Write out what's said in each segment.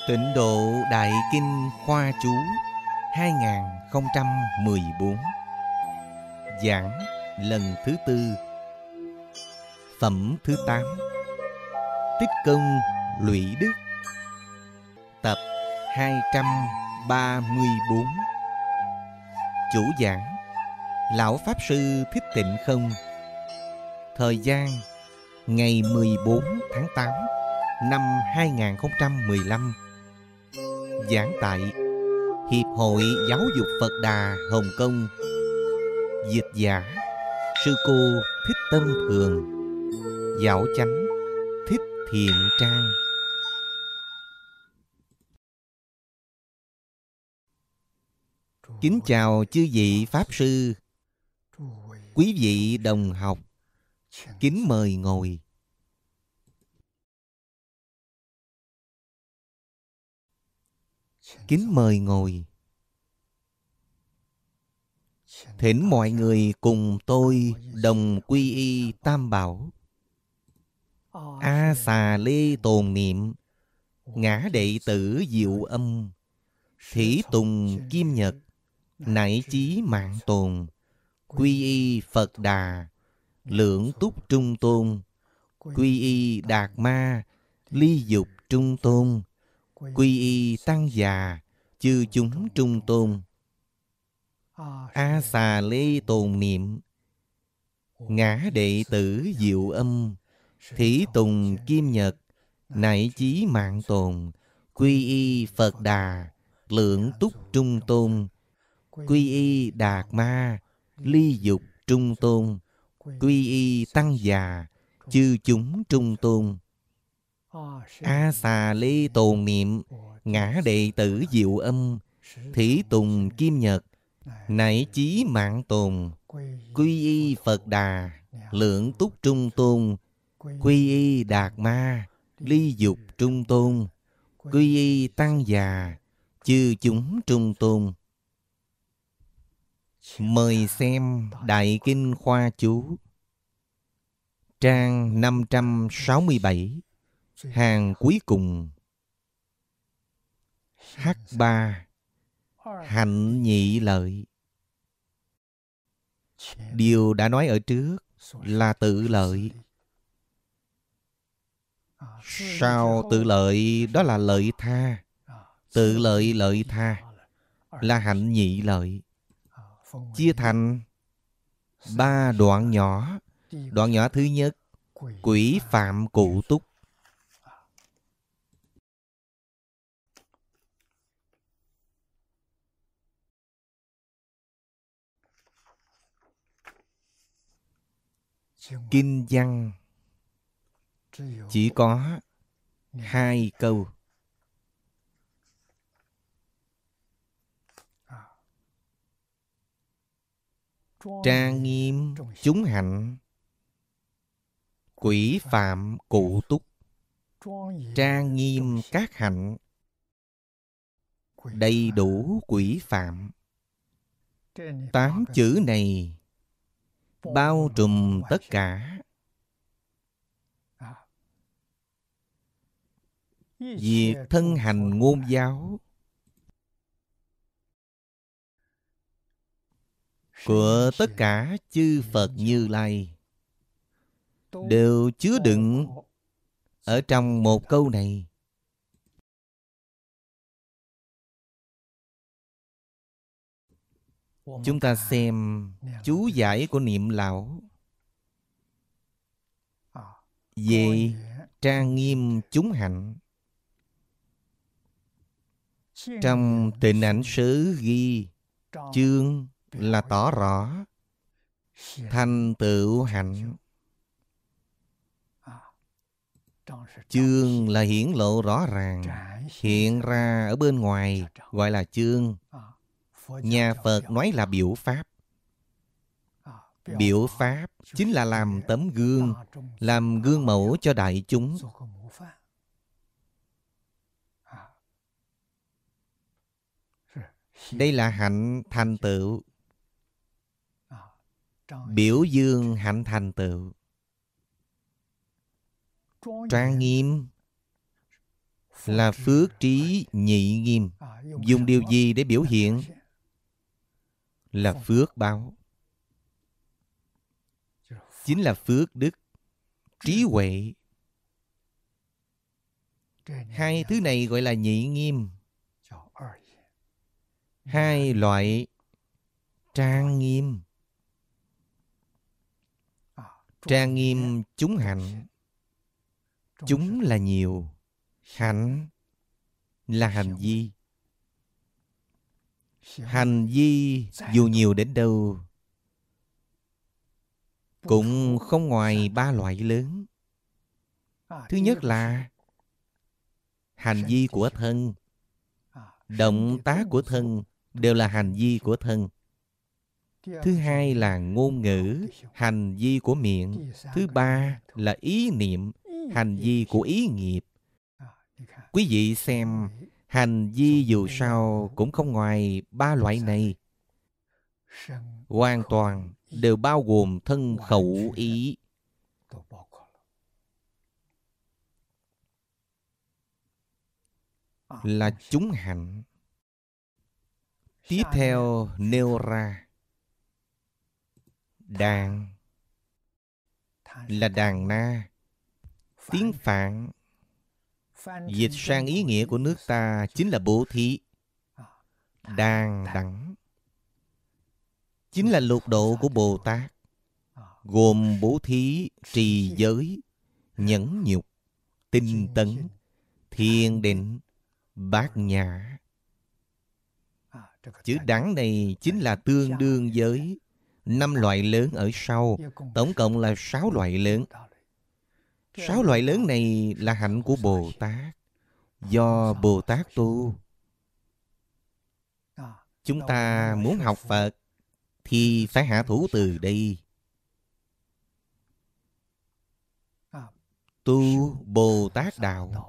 Tịnh độ Đại Kinh Khoa Chú 2014. Giảng lần thứ tư. Phẩm thứ 8. Tích công lũy đức. Tập 234. Chủ giảng Lão Pháp Sư Thích Tịnh Không. Thời gian ngày 14 tháng 8 năm 2015. Giảng tại Hiệp hội Giáo dục Phật Đà Hồng Kông. Dịch giả Sư cô Thích Tâm Thường. Giảo chánh Thích Thiện Trang. Kính chào chư vị Pháp Sư, quý vị đồng học, kính mời ngồi. Kính mời ngồi. Thỉnh mọi người cùng tôi đồng quy y Tam Bảo. A Xà Lê tồn niệm, ngã đệ tử Diệu Âm, Thủy Tùng Kim Nhật, nảy chí mạng tồn, quy y Phật Đà, lưỡng túc trung tôn, quy y Đạt Ma, ly dục trung tôn, quy y Tăng Già, chư chúng trung tôn. A Xà Lê tồn niệm, ngã đệ tử Diệu Âm, Thủy Tùng Kim Nhật, nảy chí mạng tồn, quy y Phật Đà, lưỡng túc trung tôn, quy y Đạt Ma, ly dục trung tôn, quy y Tăng Già, chư chúng trung tôn. A Xà Lê tồn niệm, ngã đệ tử Diệu Âm, Thủy Tùng Kim Nhật, nảy chí mạng tồn, quy y Phật Đà, lưỡng túc trung tôn, quy y Đạt Ma, ly dục trung tôn, quy y Tăng Già, chư chúng trung tôn. Mời xem Đại Kinh Khoa Chú, trang 567, hàng cuối cùng. H3. Hạnh nhị lợi. Điều đã nói ở trước là tự lợi. Sau tự lợi đó là lợi tha. Tự lợi lợi tha là hạnh nhị lợi. Chia thành 3 đoạn nhỏ. Đoạn nhỏ thứ nhất, quỷ phạm cụ túc. Kinh văn chỉ có 2 câu. Trang nghiêm chúng hạnh, quỷ phạm cụ túc. Trang nghiêm các hạnh, đầy đủ quỷ phạm. 8 chữ này bao trùm tất cả. Việc thân hành ngôn giáo của tất cả chư Phật Như Lai đều chứa đựng ở trong một câu này. Chúng ta xem chú giải của Niệm Lão về trang nghiêm chúng hạnh. Trong Tịnh Ảnh Sớ ghi chương là tỏ rõ thành tựu hạnh. Chương là hiển lộ rõ ràng, hiện ra ở bên ngoài, gọi là chương. Nhà Phật nói là biểu pháp. Biểu pháp chính là làm tấm gương, làm gương mẫu cho đại chúng. Đây là hạnh thành tựu. Biểu dương hạnh thành tựu. Trang nghiêm là phước trí nhị nghiêm. Dùng điều gì để biểu hiện? Là phước báo. Chính là phước đức, trí huệ. Hai thứ này gọi là nhị nghiêm. Hai loại trang nghiêm. Trang nghiêm chúng hạnh. Chúng là nhiều, hạnh là hành vi. Hành vi dù nhiều đến đâu cũng không ngoài ba loại lớn. Thứ nhất là hành vi của thân. Động tác của thân đều là hành vi của thân. Thứ hai là ngôn ngữ, hành vi của miệng. Thứ ba là ý niệm, hành vi của ý nghiệp. Quý vị xem, hành vi dù sao cũng không ngoài ba loại này. Hoàn toàn đều bao gồm thân khẩu ý. Là chúng hạnh. Tiếp theo nêu ra đàn là đàn na. Tiếng Phạn dịch sang ý nghĩa của nước ta chính là bố thí. Đàn đẳng chính là lục độ của Bồ Tát, gồm bố thí, trì giới, nhẫn nhục, tinh tấn, thiền định, bát nhã. Chữ đẳng này chính là tương đương với 5 loại lớn ở sau. Tổng cộng là 6 loại lớn. 6 loại lớn này là hạnh của Bồ Tát, do Bồ Tát tu. Chúng ta muốn học Phật thì phải hạ thủ từ đây. Tu Bồ Tát đạo.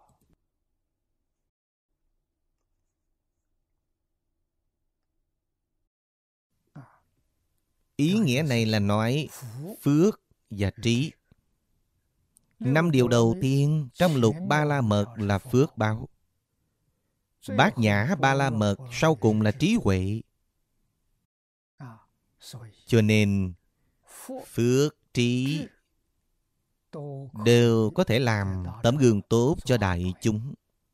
Ý nghĩa này là nói phước và trí. 5 điều đầu tiên trong lục Ba La Mật là phước báo. Bát Nhã Ba La Mật sau cùng là trí huệ. Cho nên phước trí đều có thể làm tấm gương tốt cho đại chúng.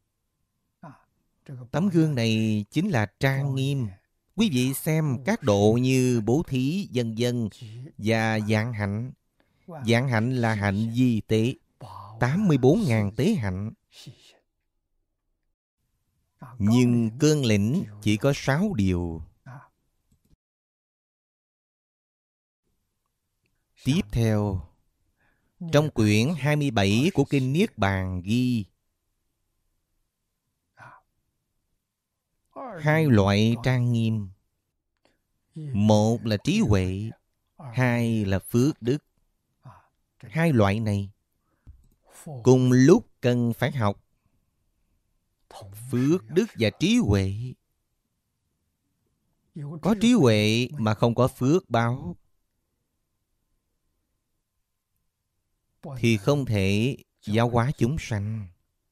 Tấm gương này chính là trang nghiêm. Quý vị xem các độ như bố thí, vân vân và vạn hạnh. Vạn hạnh là hạnh vi tế, 84.000 tế hạnh. Nhưng cương lĩnh chỉ có 6 điều. Tiếp theo, trong quyển 27 của Kinh Niết Bàn ghi 2 loại trang nghiêm. Một là trí huệ, 2 là phước đức. 2 loại này cùng lúc cần phải học. Phước đức và trí huệ. Có trí huệ mà không có phước báo thì không thể giáo hóa chúng sanh.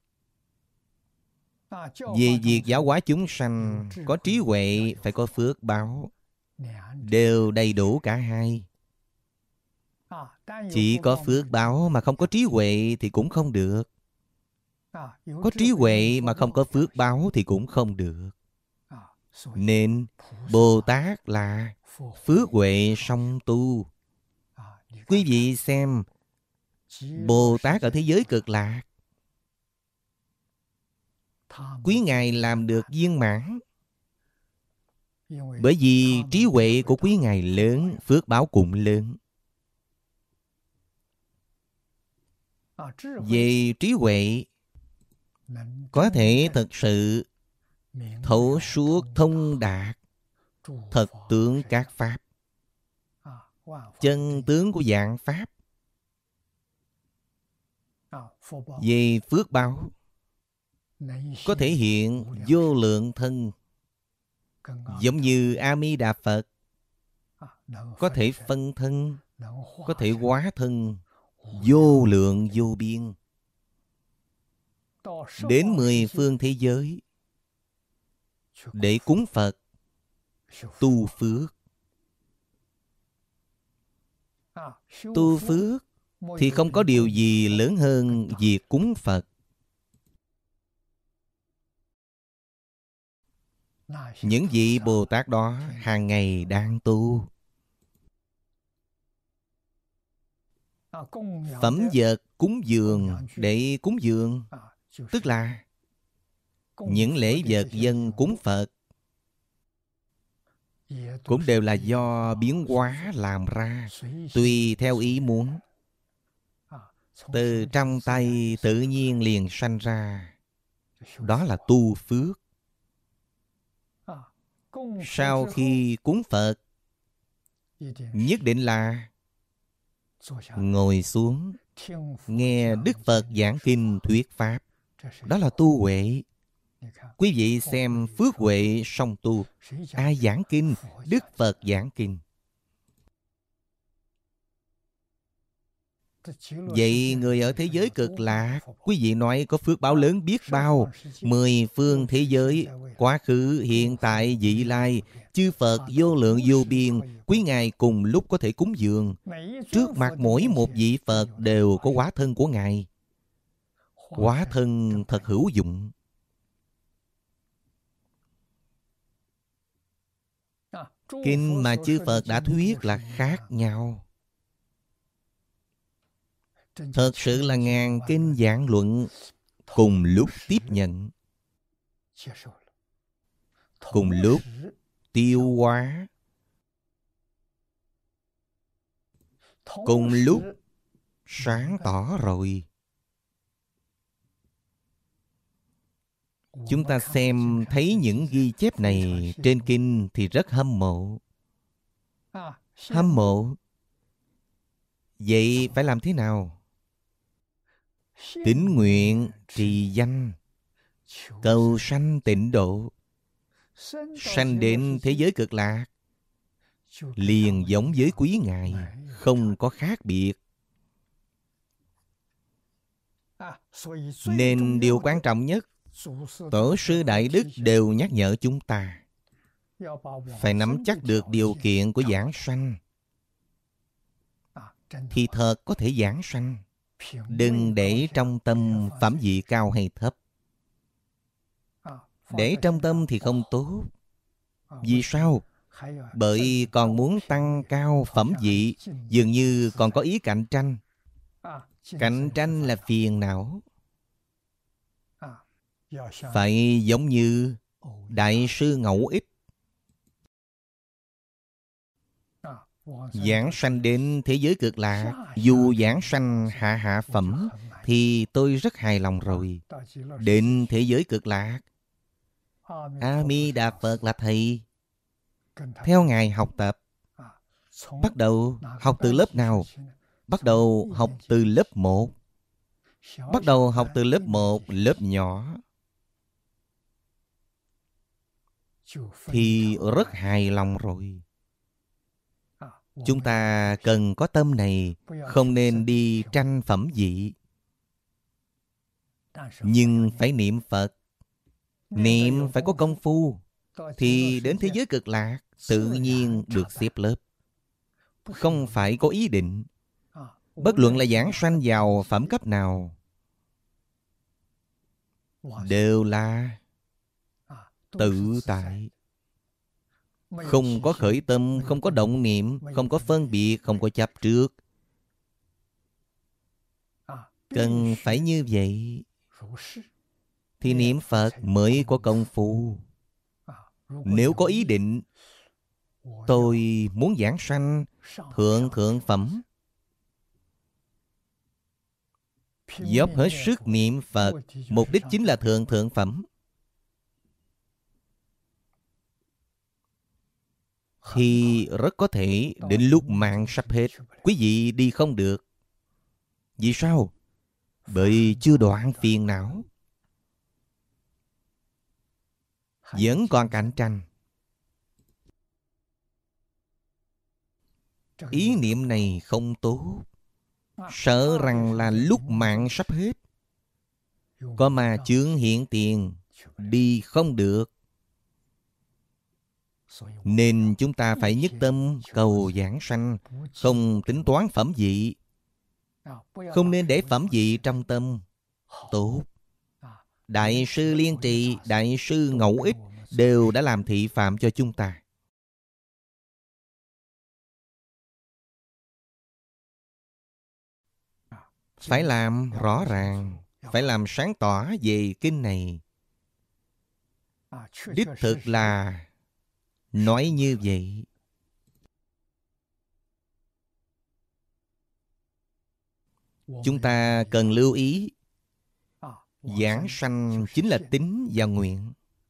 Về việc giáo hóa chúng sanh, có trí huệ phải có phước báo, đều đầy đủ cả hai. Chỉ có phước báo mà không có trí huệ thì cũng không được. Có trí huệ mà không có phước báo thì cũng không được. Nên Bồ Tát là phước huệ song tu. Quý vị xem, Bồ Tát ở thế giới Cực Lạc, quý Ngài làm được viên mãn. Bởi vì trí huệ của quý Ngài lớn, phước báo cũng lớn. Về trí huệ, có thể thực sự thấu suốt thông đạt thật tướng các pháp, chân tướng của vạn pháp. Về phước báo, có thể hiện vô lượng thân, giống như A Di Đà Phật, có thể phân thân, có thể hóa thân, vô lượng vô biên. đến 10 phương thế giới để cúng Phật, tu phước. Tu phước thì không có điều gì lớn hơn việc cúng Phật. Những vị Bồ Tát đó hàng ngày đang tu. Phẩm vật cúng dường để cúng dường, tức là những lễ vật dâng cúng Phật cũng đều là do biến hóa làm ra, tùy theo ý muốn. Từ trong tay tự nhiên liền sanh ra. Đó là tu phước. Sau khi cúng Phật, nhất định là ngồi xuống nghe Đức Phật giảng kinh thuyết Pháp. Đó là tu huệ. Quý vị xem phước huệ song tu. Ai giảng kinh? Đức Phật giảng kinh. Vậy người ở thế giới cực lạc, quý vị nói có phước báo lớn biết bao. 10 phương thế giới, quá khứ, hiện tại, vị lai, chư Phật vô lượng vô biên, quý Ngài cùng lúc có thể cúng dường. Trước mặt mỗi một vị Phật đều có hóa thân của Ngài. Hóa thân thật hữu dụng. Kinh mà chư Phật đã thuyết là khác nhau. Thật sự là ngàn kinh giảng luận cùng lúc tiếp nhận, cùng lúc tiêu hóa, cùng lúc sáng tỏ rồi. Chúng ta xem thấy những ghi chép này trên kinh thì rất hâm mộ. Hâm mộ. Vậy phải làm thế nào? Tín nguyện, trì danh, cầu sanh tịnh độ, sanh đến thế giới cực lạc, liền giống với quý Ngài, không có khác biệt. Nên điều quan trọng nhất, Tổ sư Đại Đức đều nhắc nhở chúng ta phải nắm chắc được điều kiện của giảng sanh, thì thật có thể giảng sanh. Đừng để trong tâm phẩm vị cao hay thấp. Để trong tâm thì không tốt. Vì sao? Bởi còn muốn tăng cao phẩm vị, dường như còn có ý cạnh tranh. Cạnh tranh là phiền não. Phải giống như Đại sư Ngẫu Ích, giảng sanh đến thế giới cực lạc. Dù giảng sanh hạ hạ phẩm thì tôi rất hài lòng rồi. Đến thế giới cực lạc, A Di Đà Phật là thầy, theo Ngài học tập. Bắt đầu học từ lớp nào? Bắt đầu học từ lớp 1. Bắt đầu học từ lớp 1, lớp nhỏ, thì rất hài lòng rồi. Chúng ta cần có tâm này, không nên đi tranh phẩm vị. Nhưng phải niệm Phật. Niệm phải có công phu, thì đến thế giới cực lạc tự nhiên được xếp lớp. Không phải có ý định. Bất luận là giảng sanh vào phẩm cấp nào, đều là tự tại. Không có khởi tâm, không có động niệm, không có phân biệt, không có chấp trước. Cần phải như vậy thì niệm Phật mới có công phu. Nếu có ý định, tôi muốn giảng sanh thượng thượng phẩm, dốc hết sức niệm Phật, mục đích chính là thượng thượng phẩm, thì rất có thể đến lúc mạng sắp hết, quý vị đi không được. Vì sao? Bởi chưa đoạn phiền não, vẫn còn cạnh tranh. Ý niệm này không tốt, sợ rằng là lúc mạng sắp hết, có ma chướng hiện tiền, đi không được. Nên chúng ta phải nhất tâm cầu giảng sanh, không tính toán phẩm vị. Không nên để phẩm vị trong tâm. Tốt. Đại sư Liên Trì, Đại sư Ngẫu Ích đều đã làm thị phạm cho chúng ta. Phải làm rõ ràng, phải làm sáng tỏ về kinh này. Đích thực là nói như vậy. Chúng ta cần lưu ý, giảng sanh chính là tín và nguyện.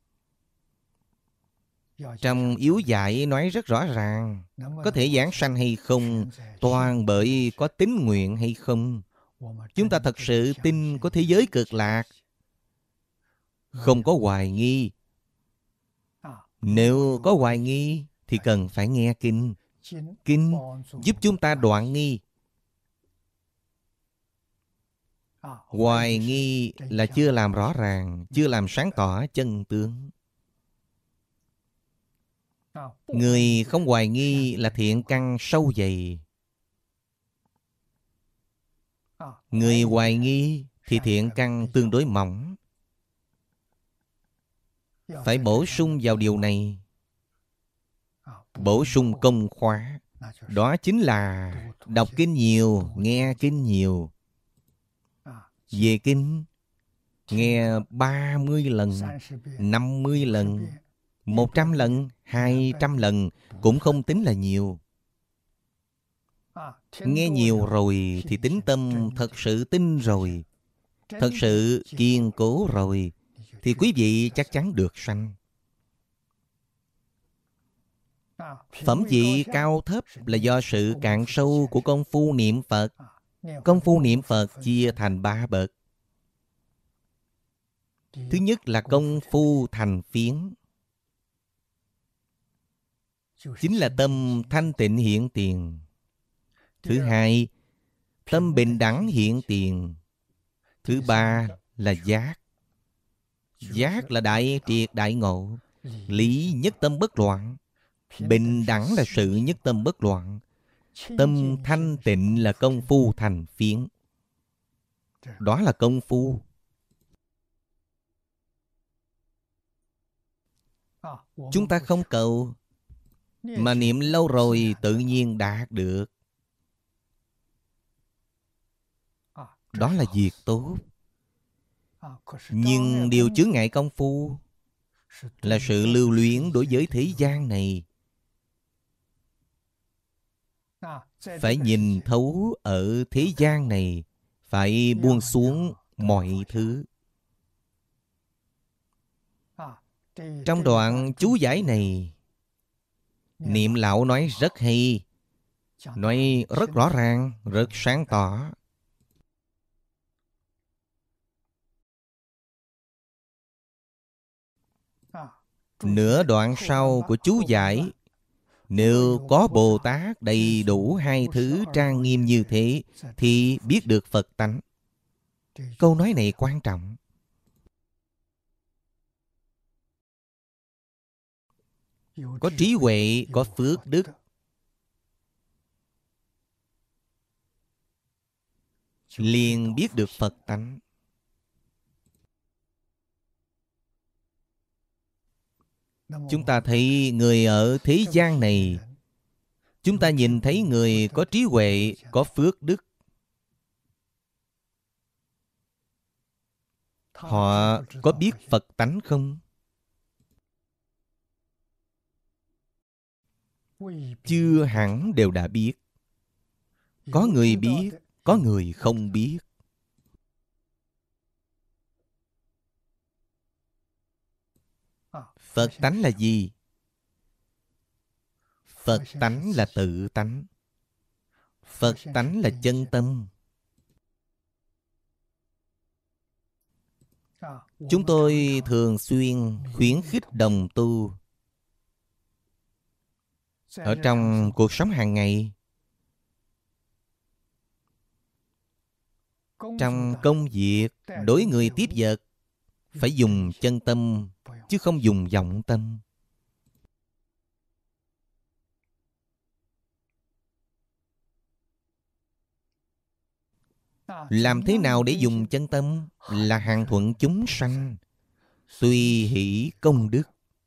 Trong yếu giải nói rất rõ ràng, có thể giảng sanh hay không, toàn bởi có tín nguyện hay không. Chúng ta thật sự tin có thế giới cực lạc, không có hoài nghi. Nếu có hoài nghi thì cần phải nghe kinh. Kinh giúp chúng ta đoạn nghi. Hoài nghi là chưa làm rõ ràng, chưa làm sáng tỏ chân tướng. Người không hoài nghi là thiện căn sâu dày. Người hoài nghi thì thiện căn tương đối mỏng. Phải bổ sung vào điều này. Bổ sung công khóa. Đó chính là đọc kinh nhiều, nghe kinh nhiều. Về kinh, nghe 30 lần, 50 lần, 100 lần, 200 lần cũng không tính là nhiều. Nghe nhiều rồi thì tính tâm thật sự tin rồi, thật sự kiên cố rồi, thì quý vị chắc chắn được sanh. Phẩm vị cao thấp là do sự cạn sâu của công phu niệm Phật. Công phu niệm Phật chia thành 3 bậc. Thứ nhất là công phu thành phiến, chính là tâm thanh tịnh hiện tiền. Thứ hai, tâm bình đẳng hiện tiền. Thứ ba là giác. Giác là đại triệt đại ngộ, lý nhất tâm bất loạn. Bình đẳng là sự nhất tâm bất loạn. Tâm thanh tịnh là công phu thành phiến. Đó là công phu. Chúng ta không cầu, mà niệm lâu rồi tự nhiên đạt được. Đó là việc tốt. Nhưng điều chướng ngại công phu là sự lưu luyến đối với thế gian này. Phải nhìn thấu ở thế gian này, phải buông xuống mọi thứ. Trong đoạn chú giải này, Niệm Lão nói rất hay, nói rất rõ ràng, rất sáng tỏ. Nửa đoạn sau của chú giải, nếu có Bồ Tát đầy đủ hai thứ trang nghiêm như thế, thì biết được Phật tánh. Câu nói này quan trọng. Có trí huệ, có phước đức, liền biết được Phật tánh. Chúng ta thấy người ở thế gian này, chúng ta nhìn thấy người có trí huệ, có phước đức. Họ có biết Phật tánh không? Chưa hẳn đều đã biết. Có người biết, có người không biết. Phật tánh là gì? Phật tánh là tự tánh. Phật tánh là chân tâm. Chúng tôi thường xuyên khuyến khích đồng tu. Ở trong cuộc sống hàng ngày, Trong công việc, đối người tiếp vật, phải dùng chân tâm, chứ không dùng vọng tâm. Làm thế nào để dùng chân tâm? Là hàng thuận chúng sanh, tùy hỷ công đức.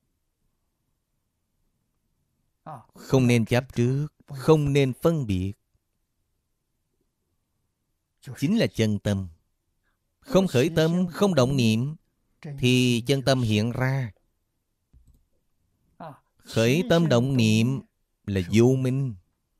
Không nên chấp trước, không nên phân biệt. Chính là chân tâm. Không khởi tâm, không động niệm, thì chân tâm hiện ra. Khởi tâm động niệm là vô minh,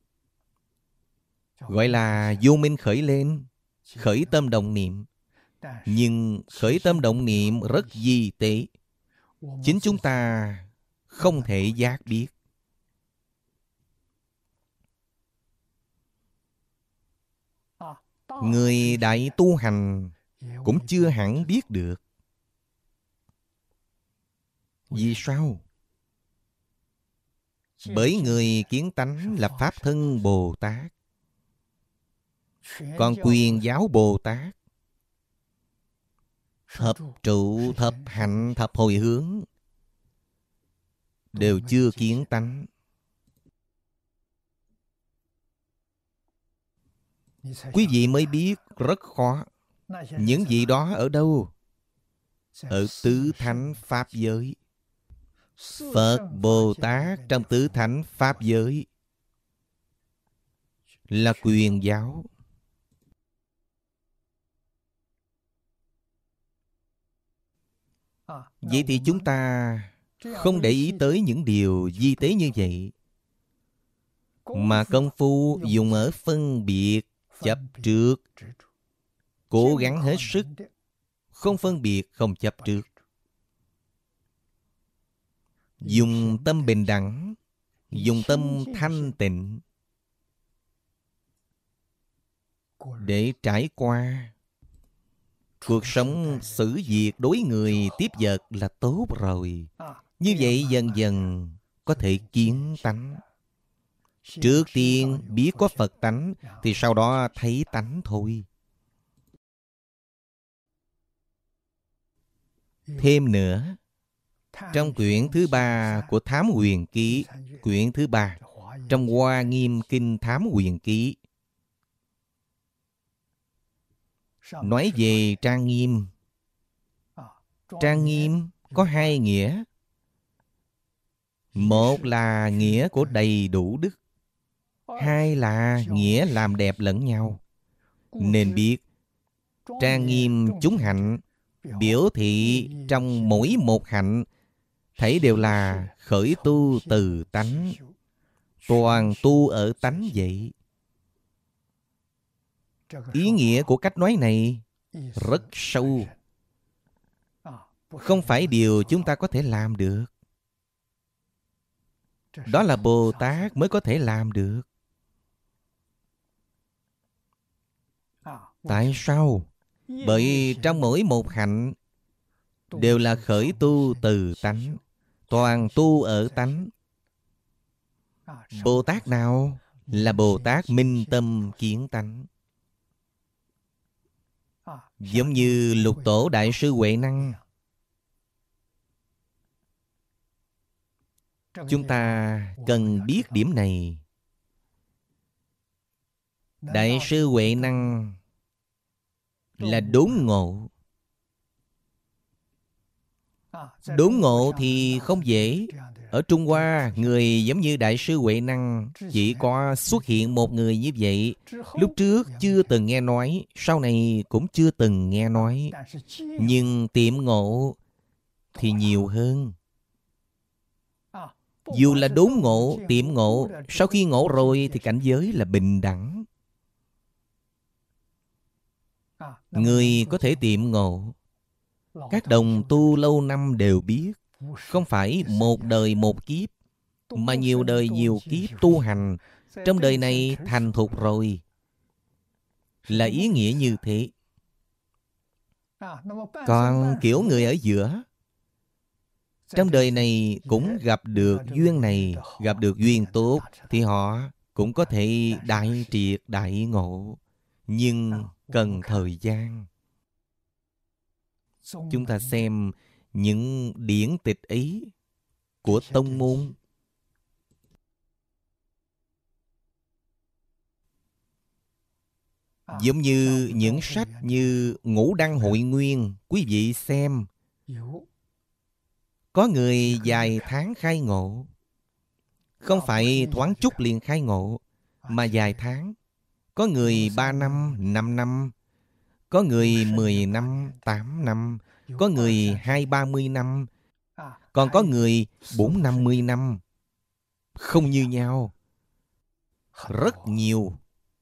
gọi là vô minh khởi lên. Khởi tâm động niệm. Nhưng khởi tâm động niệm rất vi tế. Chính chúng ta không thể giác biết. Người đại tu hành cũng chưa hẳn biết được. Vì sao? Bởi người kiến tánh là Pháp Thân Bồ Tát. Còn Quyền Giáo Bồ Tát, thập trụ, thập hạnh, thập hồi hướng đều chưa kiến tánh. Quý vị mới biết rất khó. Những vị đó ở đâu? Ở tứ thánh Pháp giới. Phật Bồ Tát trong tứ thánh Pháp giới là Quyền Giáo. Vậy thì chúng ta không để ý tới những điều vi tế như vậy, mà công phu dùng ở phân biệt, chấp trước, cố gắng hết sức, không phân biệt, không chấp trước. Dùng tâm bình đẳng, dùng tâm thanh tịnh để trải qua. Cuộc sống xử việc đối người tiếp vật là tốt rồi. Như vậy dần dần có thể kiến tánh. Trước tiên biết có Phật tánh, thì sau đó thấy tánh thôi. Thêm nữa, trong quyển thứ 3 của Thám Huyền Ký, quyển thứ 3 trong Hoa Nghiêm Kinh Thám Huyền Ký, nói về trang nghiêm. Trang nghiêm có hai nghĩa. Một là nghĩa của đầy đủ đức, hai là nghĩa làm đẹp lẫn nhau. Nên biết trang nghiêm chúng hạnh biểu thị trong mỗi một hạnh thấy đều là khởi tu từ tánh, toàn tu ở tánh vậy. Ý nghĩa của cách nói này rất sâu, không phải điều chúng ta có thể làm được. Đó là Bồ Tát mới có thể làm được. Tại sao? Bởi trong mỗi một hạnh đều là khởi tu từ tánh, toàn tu ở tánh. Bồ Tát nào? Là Bồ Tát minh tâm kiến tánh. Giống như Lục Tổ Đại sư Huệ Năng. Chúng ta cần biết điểm này. Đại sư Huệ Năng là đốn ngộ. Đốn ngộ thì không dễ. Ở Trung Hoa, người giống như Đại sư Huệ Năng chỉ có xuất hiện một người như vậy. Lúc trước chưa từng nghe nói, sau này cũng chưa từng nghe nói. Nhưng tiệm ngộ thì nhiều hơn. Dù là đốn ngộ, tiệm ngộ, sau khi ngộ rồi thì cảnh giới là bình đẳng. Người có thể tiệm ngộ, các đồng tu lâu năm đều biết, không phải một đời một kiếp, mà nhiều đời nhiều kiếp tu hành, trong đời này thành thục rồi. Là ý nghĩa như thế. Còn kiểu người ở giữa, trong đời này cũng gặp được duyên này, gặp được duyên tốt, thì họ cũng có thể đại triệt đại ngộ. nhưng cần thời gian. Chúng ta xem những điển tịch ấy của tông môn. Giống như những sách như Ngũ Đăng Hội Nguyên, quý vị xem, có người vài tháng khai ngộ. Không phải thoáng chút liền khai ngộ, mà vài tháng. Có người 3 năm, 5 năm, có người 10 năm, 8 năm, có người 20-30 năm, còn có người 40-50 năm. Không như nhau. Rất nhiều.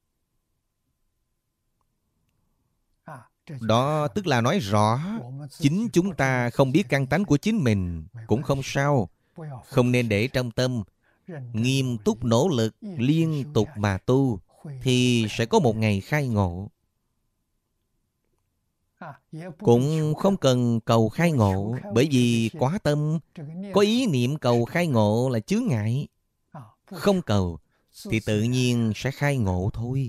Đó tức là nói rõ, chính chúng ta không biết căn tánh của chính mình cũng không sao. Không nên để trong tâm. Nghiêm túc nỗ lực, liên tục mà tu, thì sẽ có một ngày khai ngộ. Cũng không cần cầu khai ngộ, bởi vì quá tâm, có ý niệm cầu khai ngộ là chướng ngại. Không cầu, thì tự nhiên sẽ khai ngộ thôi.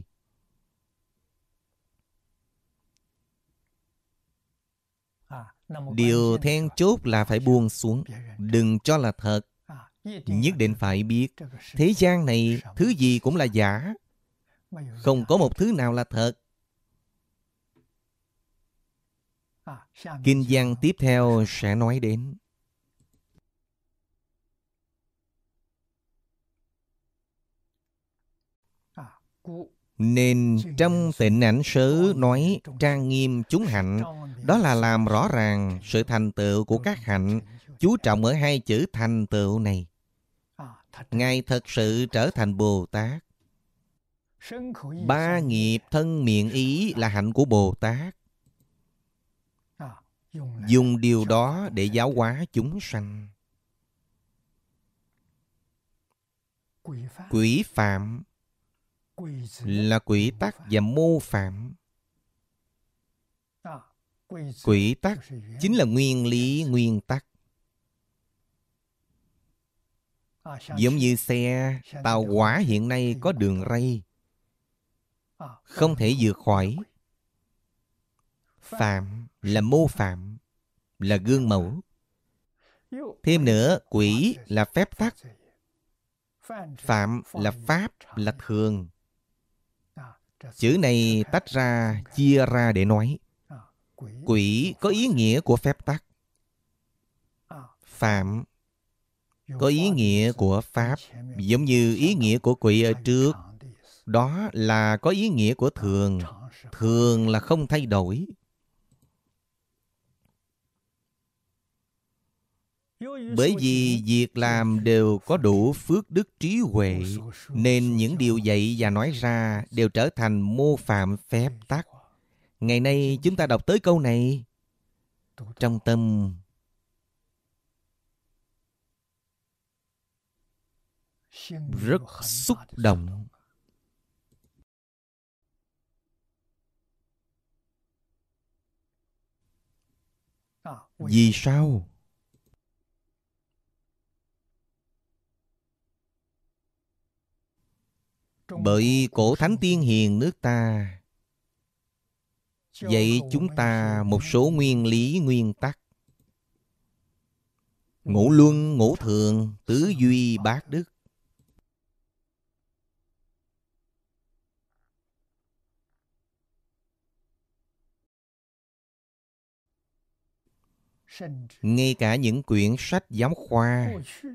Điều then chốt là phải buông xuống. Đừng cho là thật. Nhất định phải biết, thế gian này thứ gì cũng là giả. Không có một thứ nào là thật. Kinh văn tiếp theo sẽ nói đến. Nên trong Tịnh Ảnh Sớ nói trang nghiêm chúng hạnh, đó là làm rõ ràng sự thành tựu của các hạnh, chú trọng ở hai chữ thành tựu này. Ngài thật sự trở thành Bồ Tát. Ba nghiệp thân miệng ý là hạnh của Bồ Tát. Dùng điều đó để giáo hóa chúng sanh. Quỷ phạm là quỷ tắc và mô phạm. Quỷ tắc chính là nguyên lý, nguyên tắc. Giống như xe, tàu hỏa hiện nay có đường ray, không thể vượt khỏi. Phạm là mô phạm, là gương mẫu. Thêm nữa, quỷ là phép tắc. Phạm là pháp, là thường. Chữ này tách ra, chia ra để nói. Quỷ có ý nghĩa của phép tắc. Phạm có ý nghĩa của pháp. Giống như ý nghĩa của quỷ ở trước, đó là có ý nghĩa của thường. Thường là không thay đổi. Bởi vì việc làm đều có đủ phước đức trí huệ, nên những điều dạy và nói ra đều trở thành mô phạm phép tắc. Ngày nay chúng ta đọc tới câu này, trong tâm rất xúc động. Vì sao? Bởi cổ thánh tiên hiền nước ta dạy chúng ta một số nguyên lý, nguyên tắc. Ngũ luân, ngũ thường, tứ duy, bát đức. Ngay cả những quyển sách giáo khoa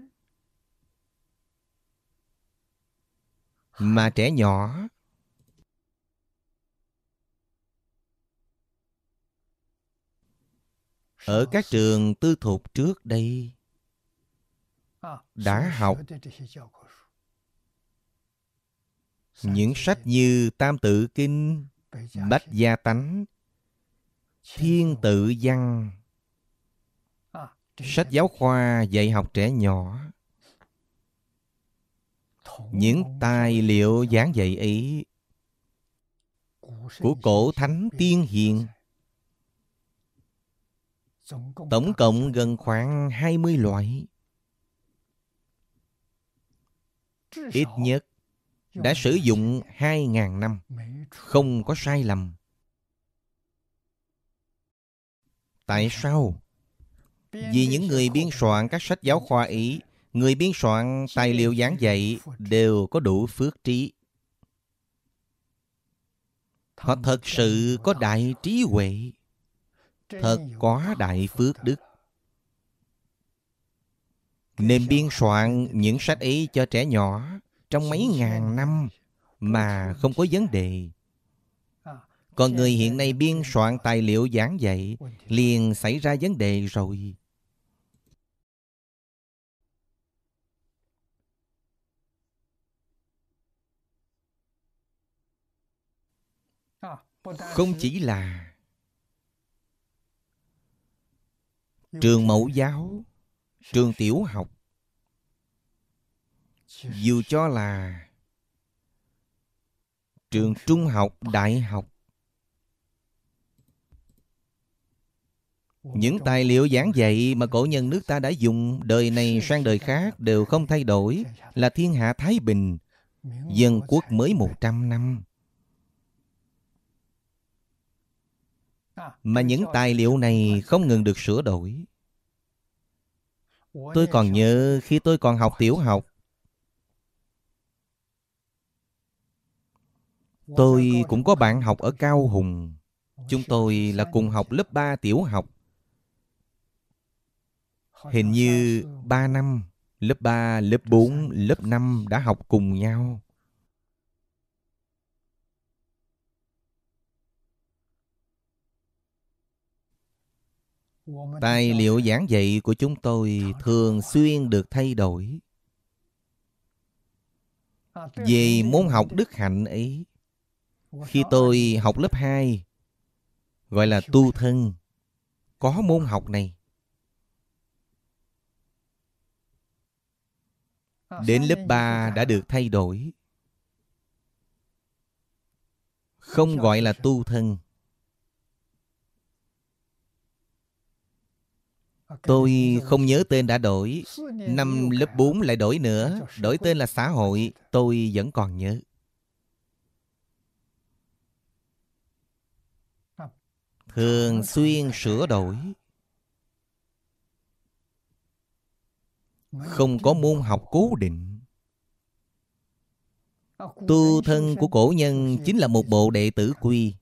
mà trẻ nhỏ ở các trường tư thục trước đây đã học. Những sách như Tam Tự Kinh, Bách Gia Tánh, Thiên Tự Văn, sách giáo khoa dạy học trẻ nhỏ. Những tài liệu giảng dạy ấy của cổ thánh tiên hiền tổng cộng gần khoảng 20 loại. Ít nhất đã sử dụng 2.000 năm, không có sai lầm. Tại sao? Vì những người biên soạn các sách giáo khoa Ý, người biên soạn tài liệu giảng dạy đều có đủ phước trí. Họ thật sự có đại trí huệ, thật có đại phước đức, nên biên soạn những sách ấy cho trẻ nhỏ trong mấy ngàn năm mà không có vấn đề. Còn người hiện nay biên soạn tài liệu giảng dạy liền xảy ra vấn đề rồi. Không chỉ là trường mẫu giáo, trường tiểu học, dù cho là trường trung học, đại học, những tài liệu giảng dạy mà cổ nhân nước ta đã dùng đời này sang đời khác đều không thay đổi, là thiên hạ thái bình, dân quốc mới 100 năm. Mà những tài liệu này không ngừng được sửa đổi. Tôi còn nhớ khi tôi còn học tiểu học, tôi cũng có bạn học ở Cao Hùng. Chúng tôi là cùng học lớp 3 tiểu học. Hình như 3 năm, lớp 3, lớp 4, lớp 5 đã học cùng nhau. Tài liệu giảng dạy của chúng tôi thường xuyên được thay đổi. Về môn học đức hạnh ấy, khi tôi học lớp 2, gọi là tu thân, có môn học này. Đến lớp 3 đã được thay đổi, không gọi là tu thân. Tôi không nhớ tên đã đổi. Năm lớp 4 lại đổi nữa, đổi tên là xã hội. Tôi vẫn còn nhớ. Thường xuyên sửa đổi. Không có môn học cố định. Tu thân của cổ nhân chính là một bộ đệ tử quy.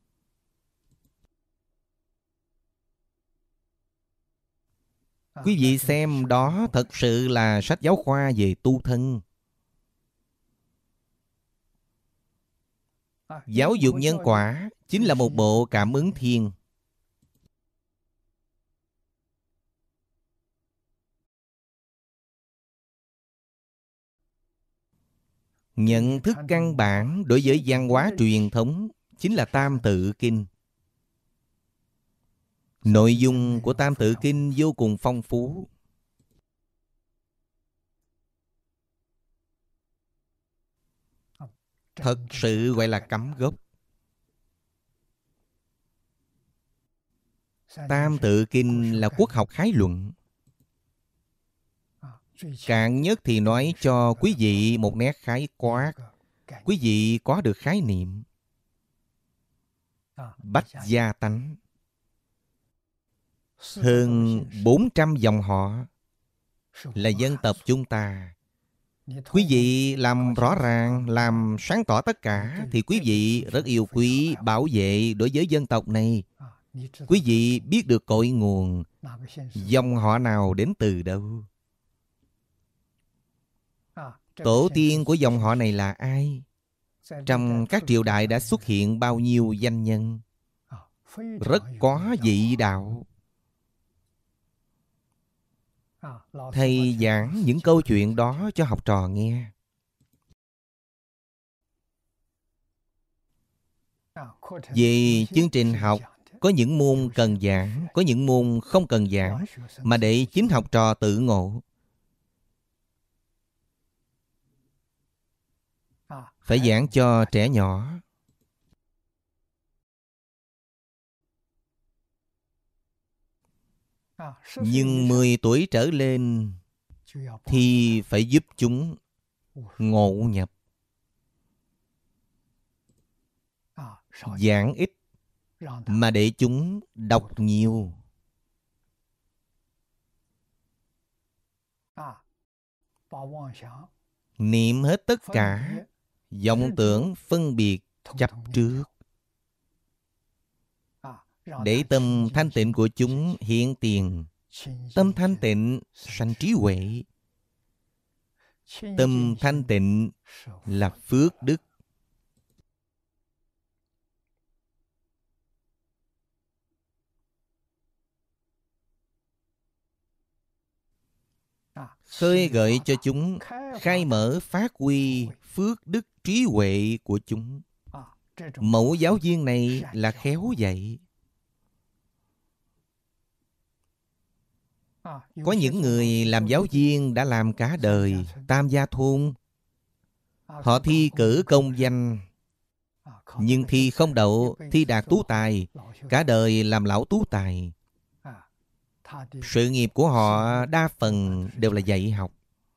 Quý vị xem đó thật sự là sách giáo khoa về tu thân. Giáo dục nhân quả chính là một bộ cảm ứng thiên. Nhận thức căn bản đối với văn hóa truyền thống chính là Tam Tự Kinh. Nội dung của Tam Tự Kinh vô cùng phong phú. Thật sự gọi là cắm gốc. Tam Tự Kinh là quốc học khái luận. Cạn nhất thì nói cho quý vị một nét khái quát. Quý vị có được khái niệm. Bách gia tánh. Hơn 400 dòng họ là dân tộc chúng ta. Quý vị làm rõ ràng, làm sáng tỏ tất cả thì quý vị rất yêu quý, bảo vệ đối với dân tộc này. Quý vị biết được cội nguồn, dòng họ nào đến từ đâu. Tổ tiên của dòng họ này là ai? Trong các triều đại đã xuất hiện bao nhiêu danh nhân? Rất có vị đạo. Thầy giảng những câu chuyện đó cho học trò nghe. Về chương trình học, có những môn cần giảng, có những môn không cần giảng, mà để chính học trò tự ngộ. Phải giảng cho trẻ nhỏ. Nhưng 10 tuổi trở lên thì phải giúp chúng ngộ nhập. giảng ít mà để chúng đọc nhiều. Niệm hết tất cả vọng tưởng phân biệt chấp trước, để tâm thanh tịnh của chúng hiện tiền. Tâm thanh tịnh sanh trí huệ. Tâm thanh tịnh là phước đức. Khơi gợi cho chúng khai mở phát huy phước đức trí huệ của chúng. Mẫu giáo viên này là khéo dạy. Có những người làm giáo viên đã làm cả đời, Tam Gia Thôn. Họ thi cử công danh, nhưng thi không đậu, thi đạt tú tài, cả đời làm lão tú tài. Sự nghiệp của họ đa phần đều là dạy học.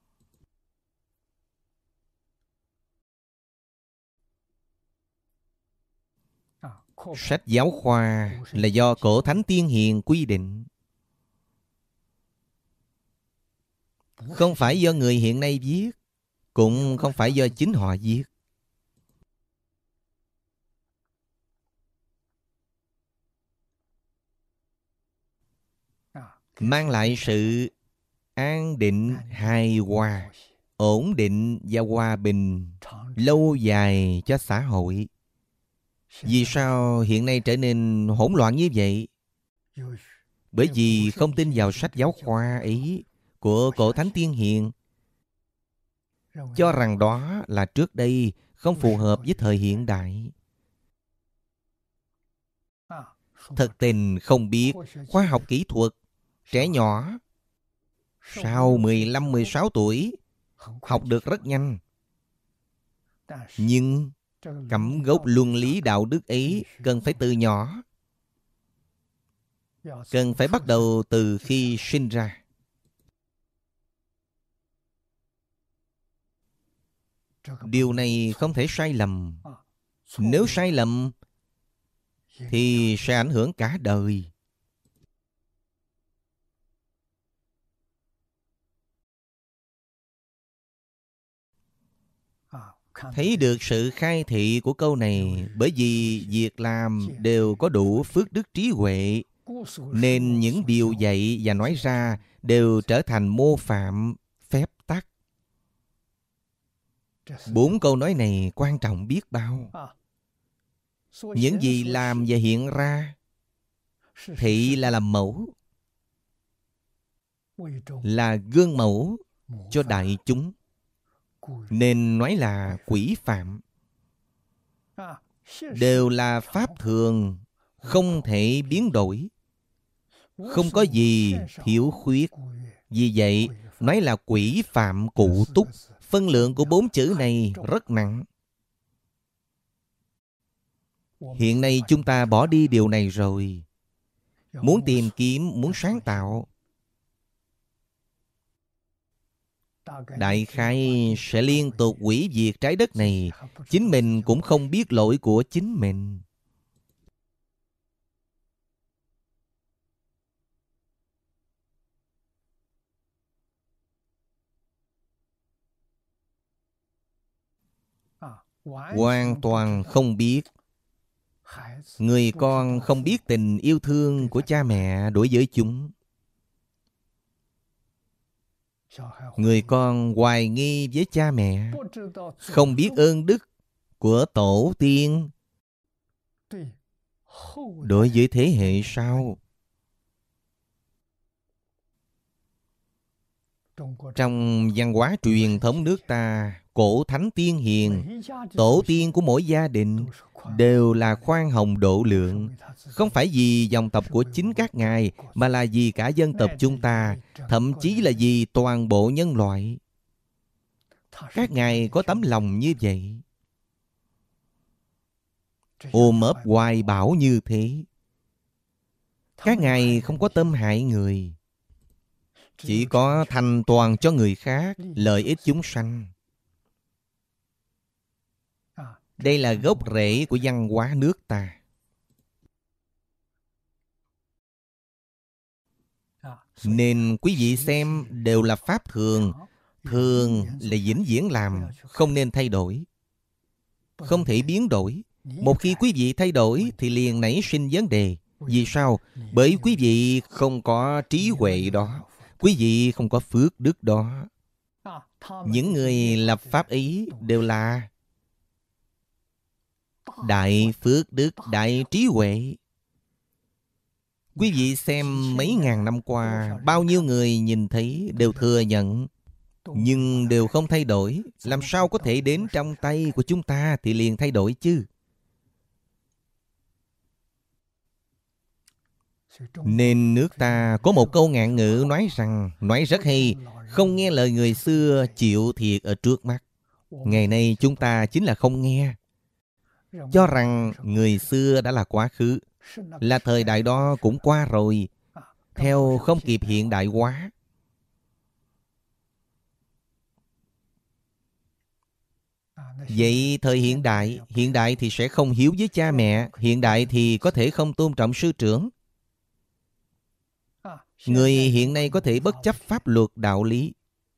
Sách giáo khoa là do cổ thánh tiên hiền quy định, không phải do người hiện nay viết, cũng không phải do chính họ viết. Mang lại sự an định, hài hòa, ổn định và hòa bình lâu dài cho xã hội. Vì sao hiện nay trở nên hỗn loạn như vậy? Bởi vì không tin vào sách giáo khoa ấy của cổ thánh tiên hiền, cho rằng đó là trước đây không phù hợp với thời hiện đại. Thật tình không biết khoa học kỹ thuật. Trẻ nhỏ sau 15-16 tuổi học được rất nhanh. Nhưng cắm gốc luân lý đạo đức ấy cần phải từ nhỏ, cần phải bắt đầu từ khi sinh ra. Điều này không thể sai lầm. Nếu sai lầm thì sẽ ảnh hưởng cả đời. Thấy được sự khai thị của câu này, bởi vì việc làm đều có đủ phước đức trí huệ, nên những điều dạy và nói ra đều trở thành mô phạm, phép tắc. 4 câu nói này quan trọng biết bao. Những gì làm và hiện ra, thị là làm mẫu, là gương mẫu cho đại chúng, nên nói là quỷ phạm. Đều là pháp thường, không thể biến đổi, không có gì thiếu khuyết. Vì vậy, nói là quỷ phạm cụ túc. Phân lượng của 4 chữ này rất nặng. Hiện nay chúng ta bỏ đi điều này rồi. Muốn tìm kiếm, muốn sáng tạo, đại khái sẽ liên tục hủy diệt trái đất này. Chính mình cũng không biết lỗi của chính mình. Hoàn toàn không biết. Người con không biết tình yêu thương của cha mẹ đối với chúng. Người con hoài nghi với cha mẹ, không biết ơn đức của tổ tiên đối với thế hệ sau. Trong văn hóa truyền thống nước ta, cổ thánh tiên hiền, tổ tiên của mỗi gia đình đều là khoan hồng độ lượng. Không phải vì dòng tộc của chính các ngài, mà là vì cả dân tộc chúng ta, thậm chí là vì toàn bộ nhân loại. Các ngài có tấm lòng như vậy, ôm ấp hoài bão như thế. Các ngài không có tâm hại người, chỉ có thành toàn cho người khác, lợi ích chúng sanh. Đây là gốc rễ của văn hóa nước ta. Nên quý vị xem đều là pháp thường. Thường là vĩnh viễn làm, không nên thay đổi. Không thể biến đổi. Một khi quý vị thay đổi thì liền nảy sinh vấn đề. Vì sao? Bởi quý vị không có trí huệ đó. Quý vị không có phước đức đó. Những người lập pháp ý đều là đại phước đức, đại trí huệ. Quý vị xem mấy ngàn năm qua, bao nhiêu người nhìn thấy đều thừa nhận, nhưng đều không thay đổi. Làm sao có thể đến trong tay của chúng ta thì liền thay đổi chứ? Nên nước ta có một câu ngạn ngữ nói rằng, nói rất hay, không nghe lời người xưa, chịu thiệt ở trước mắt. Ngày nay chúng ta chính là không nghe, cho rằng người xưa đã là quá khứ, là thời đại đó cũng qua rồi, theo không kịp hiện đại hóa. Vậy thời hiện đại thì sẽ không hiếu với cha mẹ, hiện đại thì có thể không tôn trọng sư trưởng. Người hiện nay có thể bất chấp pháp luật đạo lý.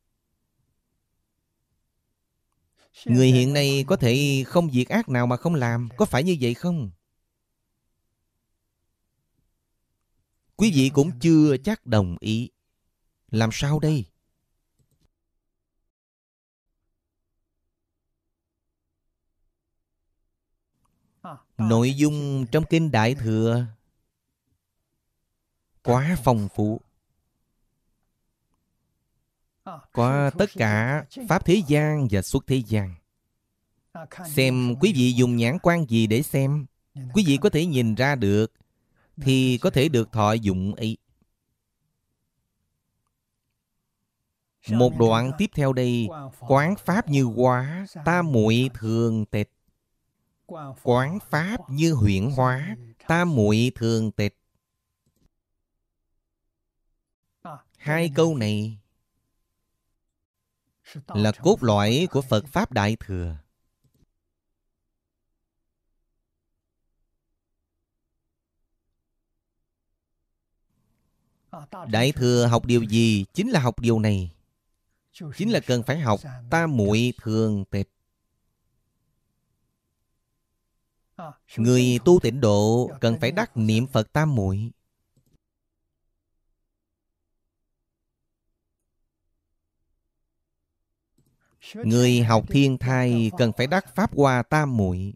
Người hiện nay có thể không việc ác nào mà không làm, có phải như vậy không? Quý vị cũng chưa chắc đồng ý. Làm sao đây? Nội dung trong Kinh Đại Thừa quá phong phú. Có tất cả pháp thế gian và xuất thế gian. Xem quý vị dùng nhãn quan gì để xem, quý vị có thể nhìn ra được, thì có thể được thọ dụng ấy. Một đoạn tiếp theo đây, quán pháp như hóa, tam muội thường tịch. Quán pháp như huyễn hóa, tam muội thường tịch. Hai câu này là cốt lõi của Phật Pháp Đại Thừa. Đại Thừa học điều gì? Chính là học điều này. Chính là cần phải học tam muội thường tịch. Người tu tịnh độ cần phải đắc niệm Phật tam muội. Người học thiên thai cần phải đắc pháp hoa tam muội.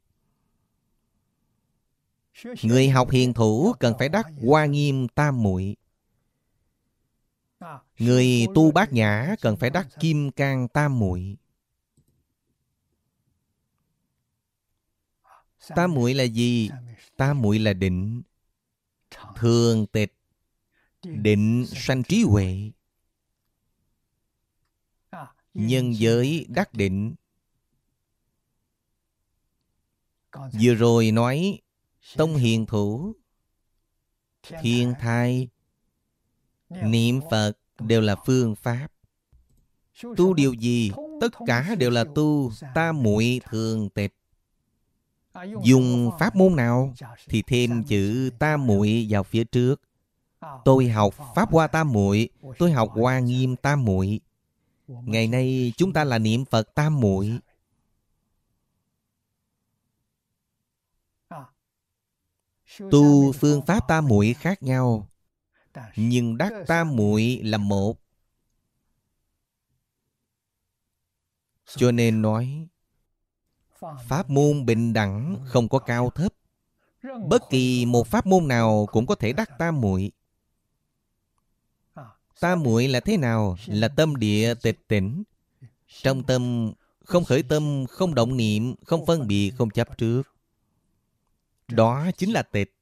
Người học hiền thủ cần phải đắc hoa nghiêm tam muội. Người tu bát nhã cần phải đắc kim cang tam muội. Tam muội là gì? Tam muội là định, thường tịch. Định sanh trí huệ. Nhân giới đắc định. Vừa rồi nói tông hiền thủ, thiên thai, niệm Phật đều là phương pháp. Tu điều gì? Tất cả đều là tu tam muội thường tịch. Dùng pháp môn nào thì thêm chữ tam muội vào phía trước. Tôi học pháp hoa tam muội, tôi học hoa nghiêm tam muội. Ngày nay chúng ta là niệm Phật tam muội. Tu phương pháp tam muội khác nhau, nhưng đắc tam muội là một. Cho nên nói pháp môn bình đẳng, không có cao thấp. Bất kỳ một pháp môn nào cũng có thể đắc tam muội. Tam muội là thế nào? Là tâm địa tịch tỉnh. Trong tâm không khởi tâm, không động niệm, không phân biệt, không chấp trước. Đó chính là tịch.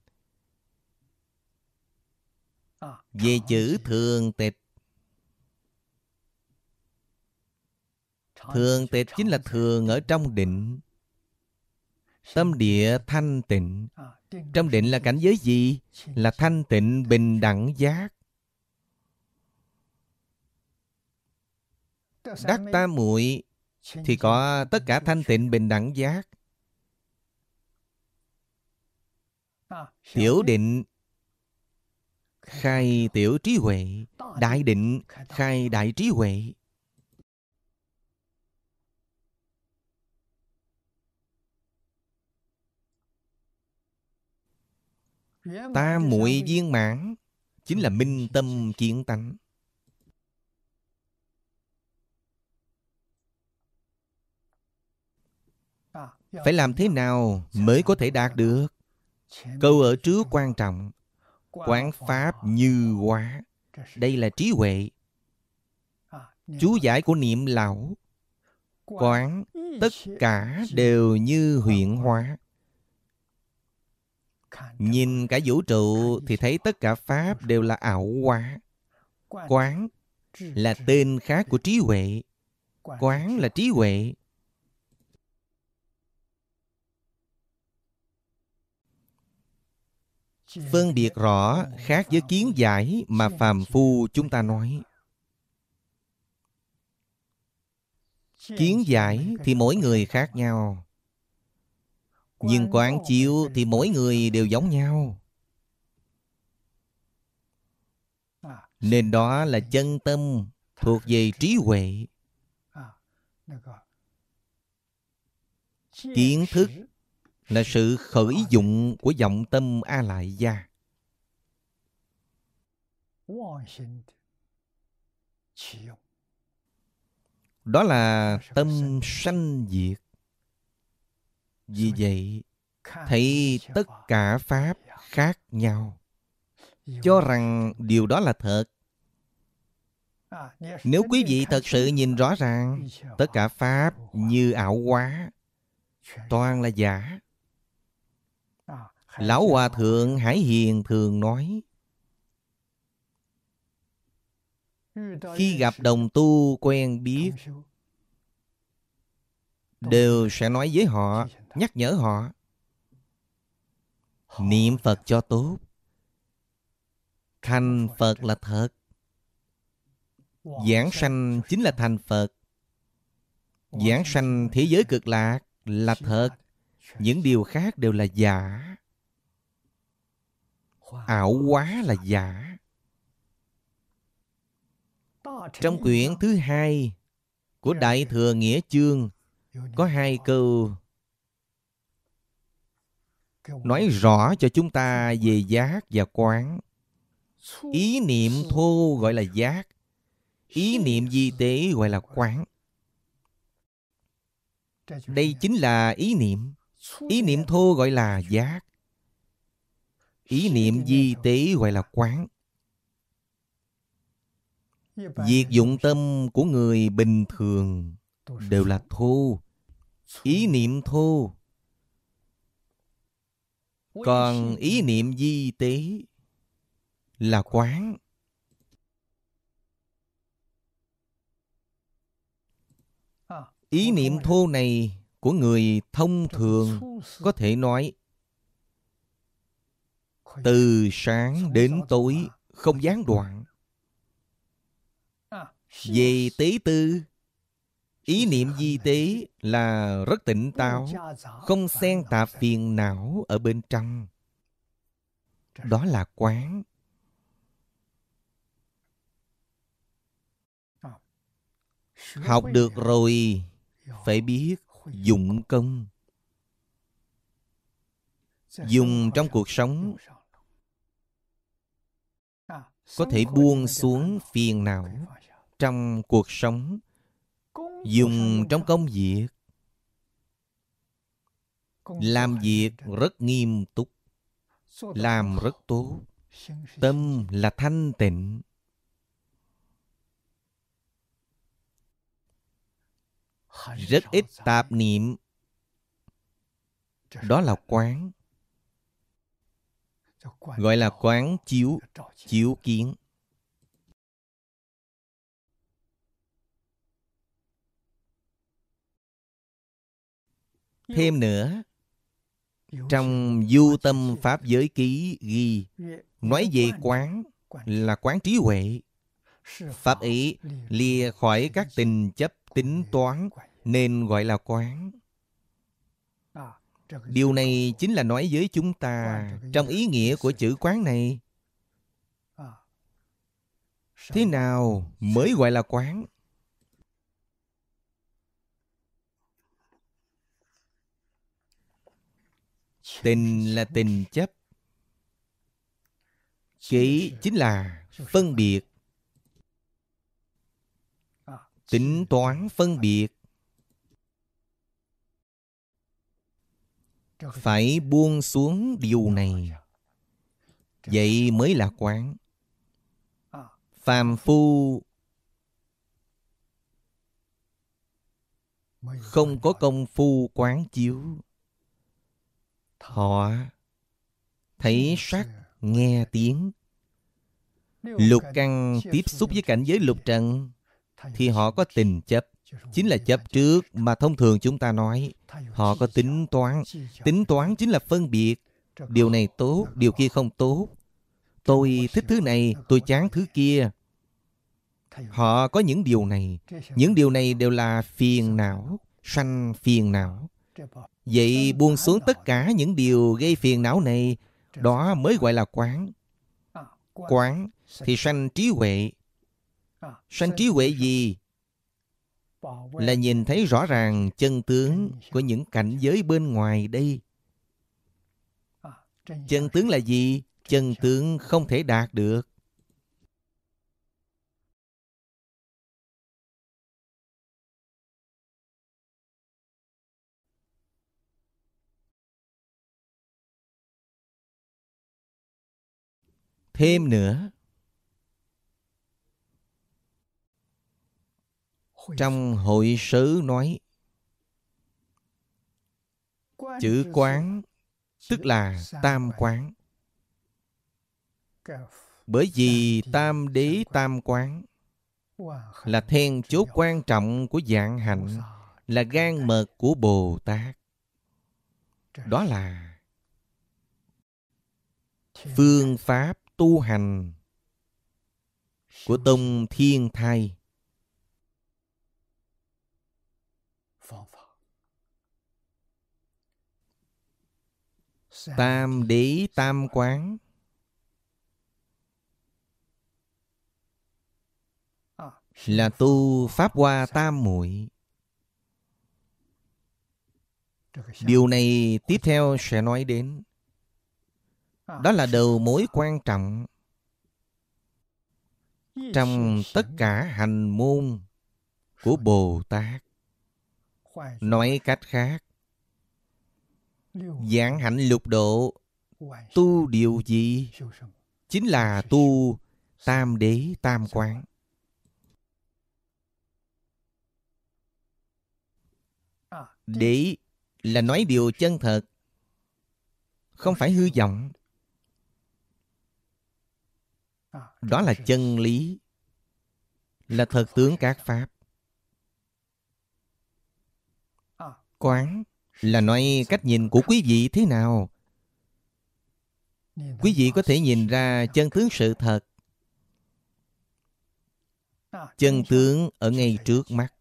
Về chữ thường tịch, thường tịch chính là thường ở trong định. Tâm địa thanh tịnh. Trong định là cảnh giới gì? Là thanh tịnh bình đẳng giác. Đắc tam muội thì có tất cả thanh tịnh bình đẳng giác. Tiểu định khai tiểu trí huệ, đại định khai đại trí huệ. Tam muội viên mãn chính là minh tâm kiến tánh. Phải làm thế nào mới có thể đạt được? Câu ở trước quan trọng. Quán pháp như hóa. Đây là trí huệ. Chú giải của Niệm Lão: quán tất cả đều như huyễn hóa. Nhìn cả vũ trụ thì thấy tất cả pháp đều là ảo hóa. Quán là tên khác của trí huệ. Quán là trí huệ. Phân biệt rõ khác với kiến giải mà phàm phu chúng ta nói. Kiến giải thì mỗi người khác nhau, nhưng quán chiếu thì mỗi người đều giống nhau. Nên đó là chân tâm thuộc về trí huệ. Kiến thức là sự khởi dụng của vọng tâm A Lại gia. Đó là tâm sanh diệt. Vì vậy, thấy tất cả pháp khác nhau, cho rằng điều đó là thật. Nếu quý vị thật sự nhìn rõ ràng, tất cả pháp như ảo hóa, toàn là giả. Lão Hòa Thượng Hải Hiền thường nói, khi gặp đồng tu quen biết, đều sẽ nói với họ, nhắc nhở họ, niệm Phật cho tốt. Thành Phật là thật. Giảng sanh chính là thành Phật. Giảng sanh thế giới cực lạc là thật. Những điều khác đều là giả. Ảo hóa là giả. Trong quyển thứ 2 của Đại Thừa Nghĩa Chương có 2 câu nói rõ cho chúng ta về giác và quán. Ý niệm thô gọi là giác, ý niệm vi tế gọi là quán. Đây chính là ý niệm. Ý niệm thô gọi là giác, ý niệm vi tế gọi là quán. Việc dụng tâm của người bình thường đều là thô, ý niệm thô. Còn ý niệm vi tế là quán. Ý niệm thô này của người thông thường có thể nói từ sáng đến tối không gián đoạn. Về tế tư, ý niệm vi tế là rất tỉnh táo, không xen tạp phiền não ở bên trong. Đó là quán. Học được rồi phải biết dụng công. Dùng trong cuộc sống, có thể buông xuống phiền não trong cuộc sống. Dùng trong công việc, làm việc rất nghiêm túc, làm rất tốt. Tâm là thanh tịnh. Rất ít tạp niệm. Đó là quán. Gọi là quán chiếu, chiếu kiến. Thêm nữa, trong Du Tâm Pháp Giới Ký ghi, nói về quán là quán trí huệ. Pháp ý lìa khỏi các tình chấp tính toán nên gọi là quán. Điều này chính là nói với chúng ta trong ý nghĩa của chữ quán này. Thế nào mới gọi là quán? Tình là tình chấp. Kỹ chính là phân biệt. Tính toán phân biệt. Phải buông xuống điều này. Vậy mới là quán. Phàm phu không có công phu quán chiếu. Họ thấy sắc, nghe tiếng, lục căn tiếp xúc với cảnh giới lục trần, thì họ có tình chấp. Chính là chấp trước mà thông thường chúng ta nói. Họ có tính toán. Tính toán chính là phân biệt. Điều này tốt, điều kia không tốt. Tôi thích thứ này, tôi chán thứ kia. Họ có những điều này. Những điều này đều là phiền não, sanh phiền não. Vậy buông xuống tất cả những điều gây phiền não này, đó mới gọi là quán. Quán thì sanh trí huệ. Sanh trí huệ gì? Là nhìn thấy rõ ràng chân tướng của những cảnh giới bên ngoài đây. Chân tướng là gì? Chân tướng không thể đạt được. Thêm nữa, trong hội sớ nói, chữ quán tức là tam quán. Bởi vì tam đế tam quán là then chốt quan trọng của vạn hạnh, là gan mật của Bồ Tát. Đó là phương pháp tu hành của Tông Thiên Thai. Tam đế tam quán là tu pháp hoa tam muội. Điều này tiếp theo sẽ nói đến. Đó là đầu mối quan trọng trong tất cả hành môn của Bồ Tát. Nói cách khác, vạn hạnh lục độ tu điều gì? Chính là tu tam đế tam quán. Đế là nói điều chân thật, không phải hư vọng. Đó là chân lý, là thật tướng các pháp. Quán là nói cách nhìn của quý vị thế nào. Quý vị có thể nhìn ra chân tướng sự thật. Chân tướng ở ngay trước mắt.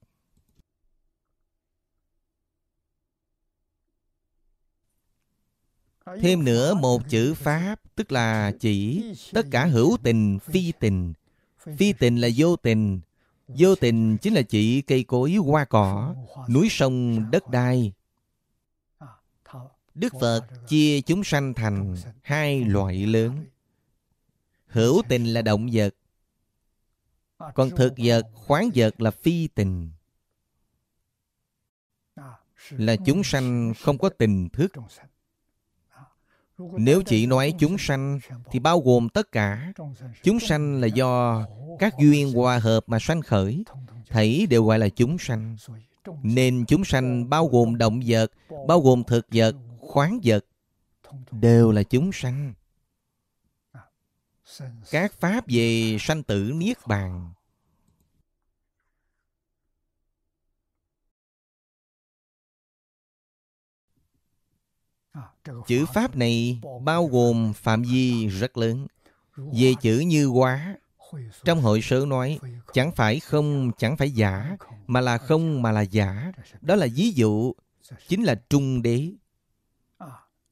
Thêm nữa một chữ pháp, tức là chỉ tất cả hữu tình, phi tình. Phi tình là vô tình. Vô tình chính là chỉ cây cối, hoa cỏ, núi sông, đất đai. Đức Phật chia chúng sanh thành hai loại lớn. Hữu tình là động vật, còn thực vật, khoáng vật là phi tình. Là chúng sanh không có tình thức. Nếu chỉ nói chúng sanh thì bao gồm tất cả. Chúng sanh là do các duyên hòa hợp mà sanh khởi, thảy đều gọi là chúng sanh. Nên chúng sanh bao gồm động vật, bao gồm thực vật, khoáng vật, đều là chúng sanh. Các pháp về sanh tử niết bàn, chữ pháp này bao gồm phạm vi rất lớn. Về chữ như hóa, trong hội sớ nói chẳng phải không, chẳng phải giả, mà là không, mà là giả. Đó là ví dụ, chính là trung đế.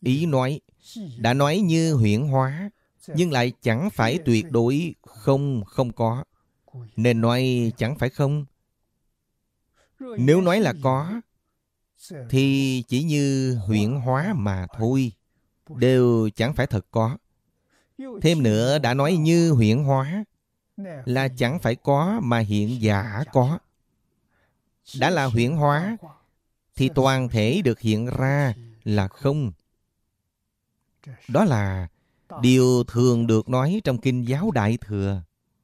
Ý nói, đã nói như huyễn hóa, nhưng lại chẳng phải tuyệt đối không có. Nên nói chẳng phải không. Nếu nói là có, thì chỉ như huyễn hóa mà thôi, đều chẳng phải thật có. Thêm nữa, đã nói như huyễn hóa là chẳng phải có mà hiện giả có. Đã là huyễn hóa thì toàn thể được hiện ra là không. Đó là điều thường được nói trong kinh giáo Đại Thừa.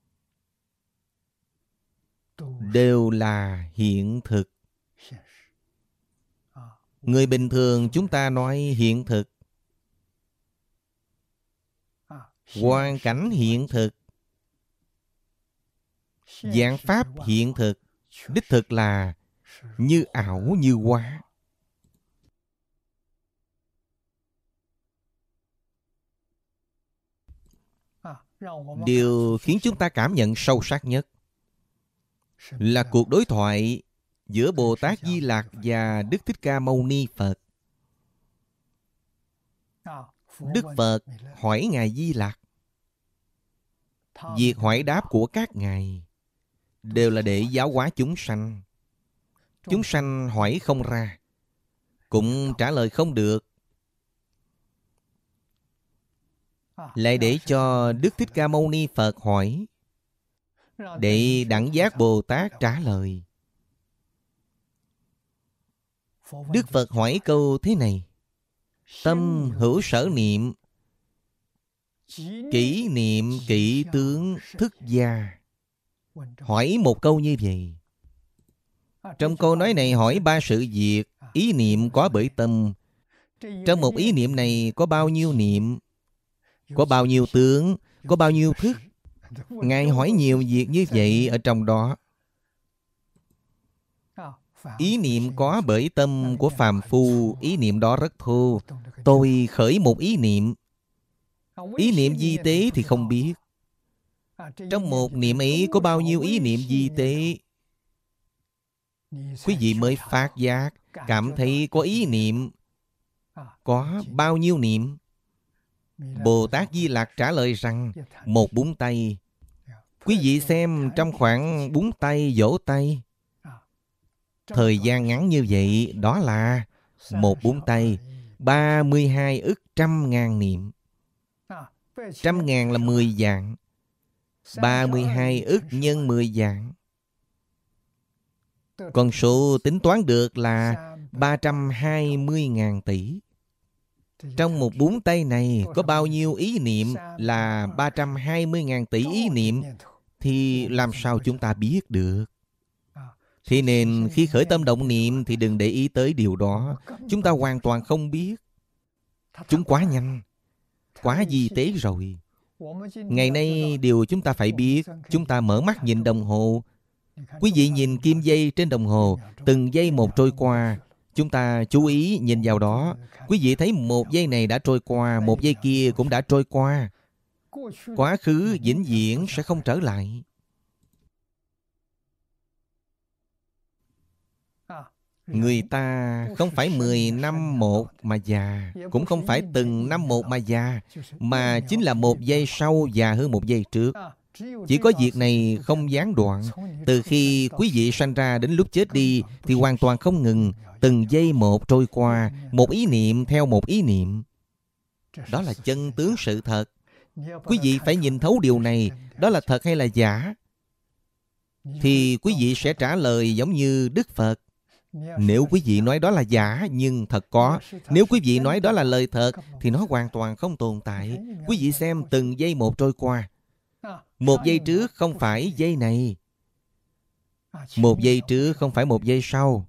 Đều là hiện thực. Người bình thường chúng ta nói hiện thực, hoàn cảnh hiện thực, dạng pháp hiện thực, đích thực là như ảo như hóa. Điều khiến chúng ta cảm nhận sâu sắc nhất là cuộc đối thoại giữa Bồ Tát Di Lặc và Đức Thích Ca Mâu Ni Phật. Đức Phật hỏi Ngài Di Lặc. Việc hỏi đáp của các ngài đều là để giáo hóa chúng sanh. Chúng sanh hỏi không ra, cũng trả lời không được, lại để cho Đức Thích Ca Mâu Ni Phật hỏi, để Đẳng Giác Bồ Tát trả lời. Đức Phật hỏi câu thế này: tâm hữu sở niệm, kỷ niệm kỷ tướng thức gia. Hỏi một câu như vậy. Trong câu nói này hỏi ba sự việc. Ý niệm có bởi tâm. Trong một ý niệm này có bao nhiêu niệm, có bao nhiêu tướng, có bao nhiêu thức. Ngài hỏi nhiều việc như vậy ở trong đó. Ý niệm có bởi tâm của phàm phu, ý niệm đó rất thô. Tôi khởi một ý niệm. Ý niệm vi tế thì không biết. Trong một niệm ấy có bao nhiêu ý niệm vi tế, quý vị mới phát giác, cảm thấy có ý niệm, có bao nhiêu niệm. Bồ Tát Di Lặc trả lời rằng một búng tay. Quý vị xem trong khoảng búng tay, vỗ tay, thời gian ngắn như vậy, đó là một búng tay, 32 ức trăm ngàn niệm. Trăm ngàn là 10 vạn, 32 ức nhân 10 vạn. Con số tính toán được là 320.000 tỷ. Trong một búng tay này có bao nhiêu ý niệm là 320.000 tỷ ý niệm, thì làm sao chúng ta biết được? Thế nên khi khởi tâm động niệm thì đừng để ý tới điều đó. Chúng ta hoàn toàn không biết. Chúng quá nhanh, quá vi tế rồi. Ngày nay điều chúng ta phải biết, chúng ta mở mắt nhìn đồng hồ. Quý vị nhìn kim dây trên đồng hồ, từng giây một trôi qua. Chúng ta chú ý nhìn vào đó. Quý vị thấy một giây này đã trôi qua, một giây kia cũng đã trôi qua. Quá khứ vĩnh viễn sẽ không trở lại. Người ta không phải 10 năm một mà già, cũng không phải từng năm một mà già, mà chính là một giây sau già hơn một giây trước. Chỉ có việc này không gián đoạn. Từ khi quý vị sanh ra đến lúc chết đi thì hoàn toàn không ngừng. Từng giây một trôi qua, một ý niệm theo một ý niệm. Đó là chân tướng sự thật. Quý vị phải nhìn thấu điều này. Đó là thật hay là giả? Thì quý vị sẽ trả lời giống như Đức Phật. Nếu quý vị nói đó là giả nhưng thật có, nếu quý vị nói đó là lời thật thì nó hoàn toàn không tồn tại. Quý vị xem từng giây một trôi qua. Một giây trước không phải giây này, một giây trước không phải một giây sau.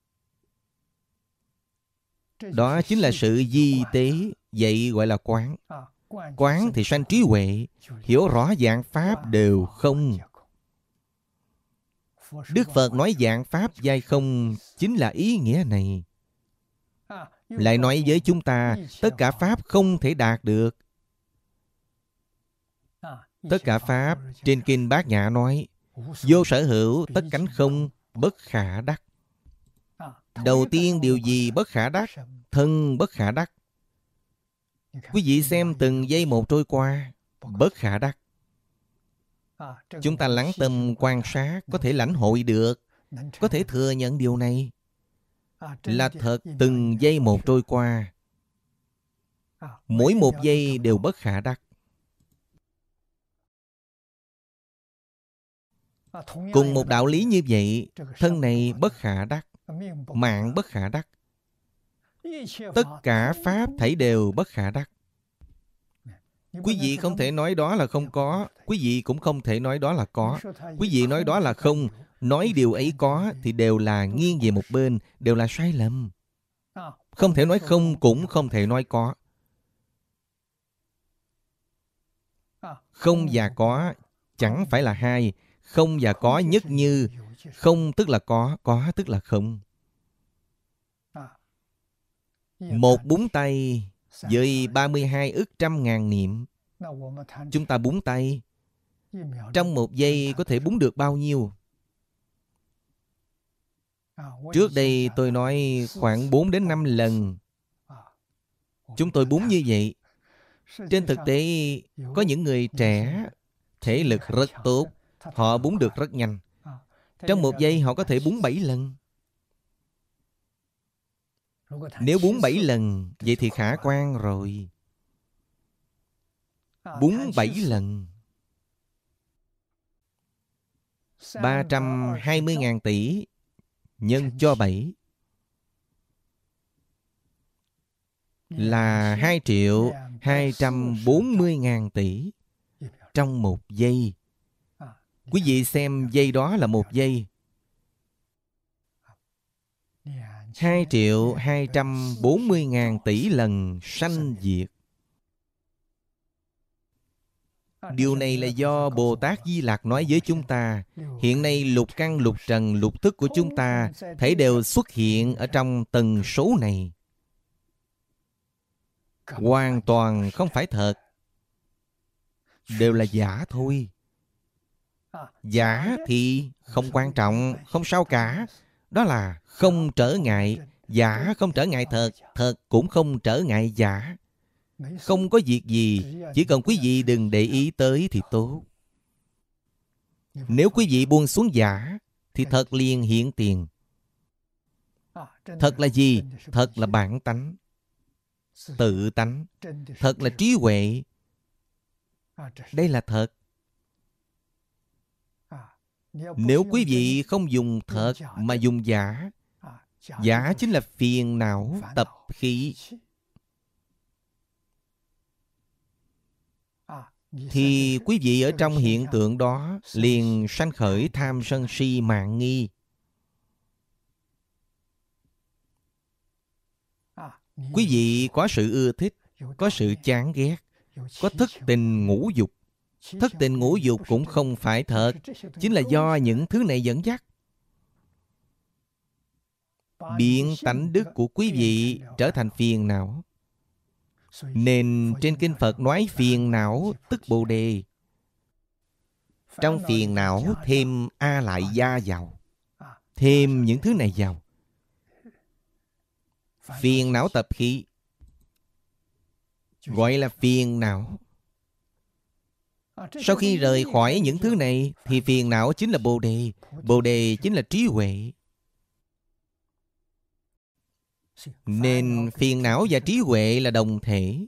Đó chính là sự vi tế. Vậy gọi là quán. Quán thì sanh trí huệ, hiểu rõ dạng pháp đều không. Đức Phật nói dạng pháp giai không chính là ý nghĩa này. Lại nói với chúng ta, tất cả pháp không thể đạt được. Tất cả pháp trên kinh Bát Nhã nói, vô sở hữu tất cánh không, bất khả đắc. Đầu tiên điều gì bất khả đắc? Thân bất khả đắc. Quý vị xem từng giây một trôi qua, bất khả đắc. Chúng ta lắng tâm quan sát, có thể lãnh hội được, có thể thừa nhận điều này. Là thật, từng giây một trôi qua, mỗi một giây đều bất khả đắc. Cùng một đạo lý như vậy, thân này bất khả đắc, mạng bất khả đắc. Tất cả pháp thảy đều bất khả đắc. Quý vị không thể nói đó là không có, quý vị cũng không thể nói đó là có. Quý vị nói đó là không, nói điều ấy có thì đều là nghiêng về một bên, đều là sai lầm. Không thể nói không, cũng không thể nói có. Không và có chẳng phải là hai. Không và có nhất như. Không tức là có tức là không. Một búng tay với 32 ức trăm ngàn niệm. Chúng ta búng tay, trong một giây có thể búng được bao nhiêu? Trước đây tôi nói khoảng 4 đến 5 lần chúng tôi búng như vậy. Trên thực tế, có những người trẻ, thể lực rất tốt, họ búng được rất nhanh. Trong một giây họ có thể búng 7 lần. Nếu búng 7 lần, vậy thì khả quan rồi. Búng 7 lần 320.000 tỷ nhân cho 7 là 2.240.000 tỷ trong một giây. Quý vị xem giây đó là một giây. 2.240.000 tỷ lần sanh diệt. Điều này là do Bồ Tát Di Lặc nói với chúng ta. Hiện nay lục căn, lục trần, lục thức của chúng ta thảy đều xuất hiện ở trong tần số này. Hoàn toàn không phải thật. Đều là giả thôi. Giả thì không quan trọng, không sao cả. Đó là không trở ngại. Giả không trở ngại thật, thật cũng không trở ngại giả. Không có việc gì, chỉ cần quý vị đừng để ý tới thì tốt. Nếu quý vị buông xuống giả, thì thật liền hiện tiền. Thật là gì? Thật là bản tánh, tự tánh. Thật là trí huệ. Đây là thật. Nếu quý vị không dùng thật mà dùng giả, giả chính là phiền não, tập khí, thì quý vị ở trong hiện tượng đó liền sanh khởi tham sân si mạn nghi. Quý vị có sự ưa thích, có sự chán ghét, có thất tình ngũ dục. Thất tình ngũ dục cũng không phải thật, chính là do những thứ này dẫn dắt. Biến tánh đức của quý vị trở thành phiền não. Nên trên kinh Phật nói phiền não tức Bồ Đề. Trong phiền não thêm A lại gia vào, thêm những thứ này vào. Phiền não tập khí gọi là phiền não. Sau khi rời khỏi những thứ này thì phiền não chính là Bồ Đề. Bồ Đề chính là trí huệ. Nên phiền não và trí huệ là đồng thể,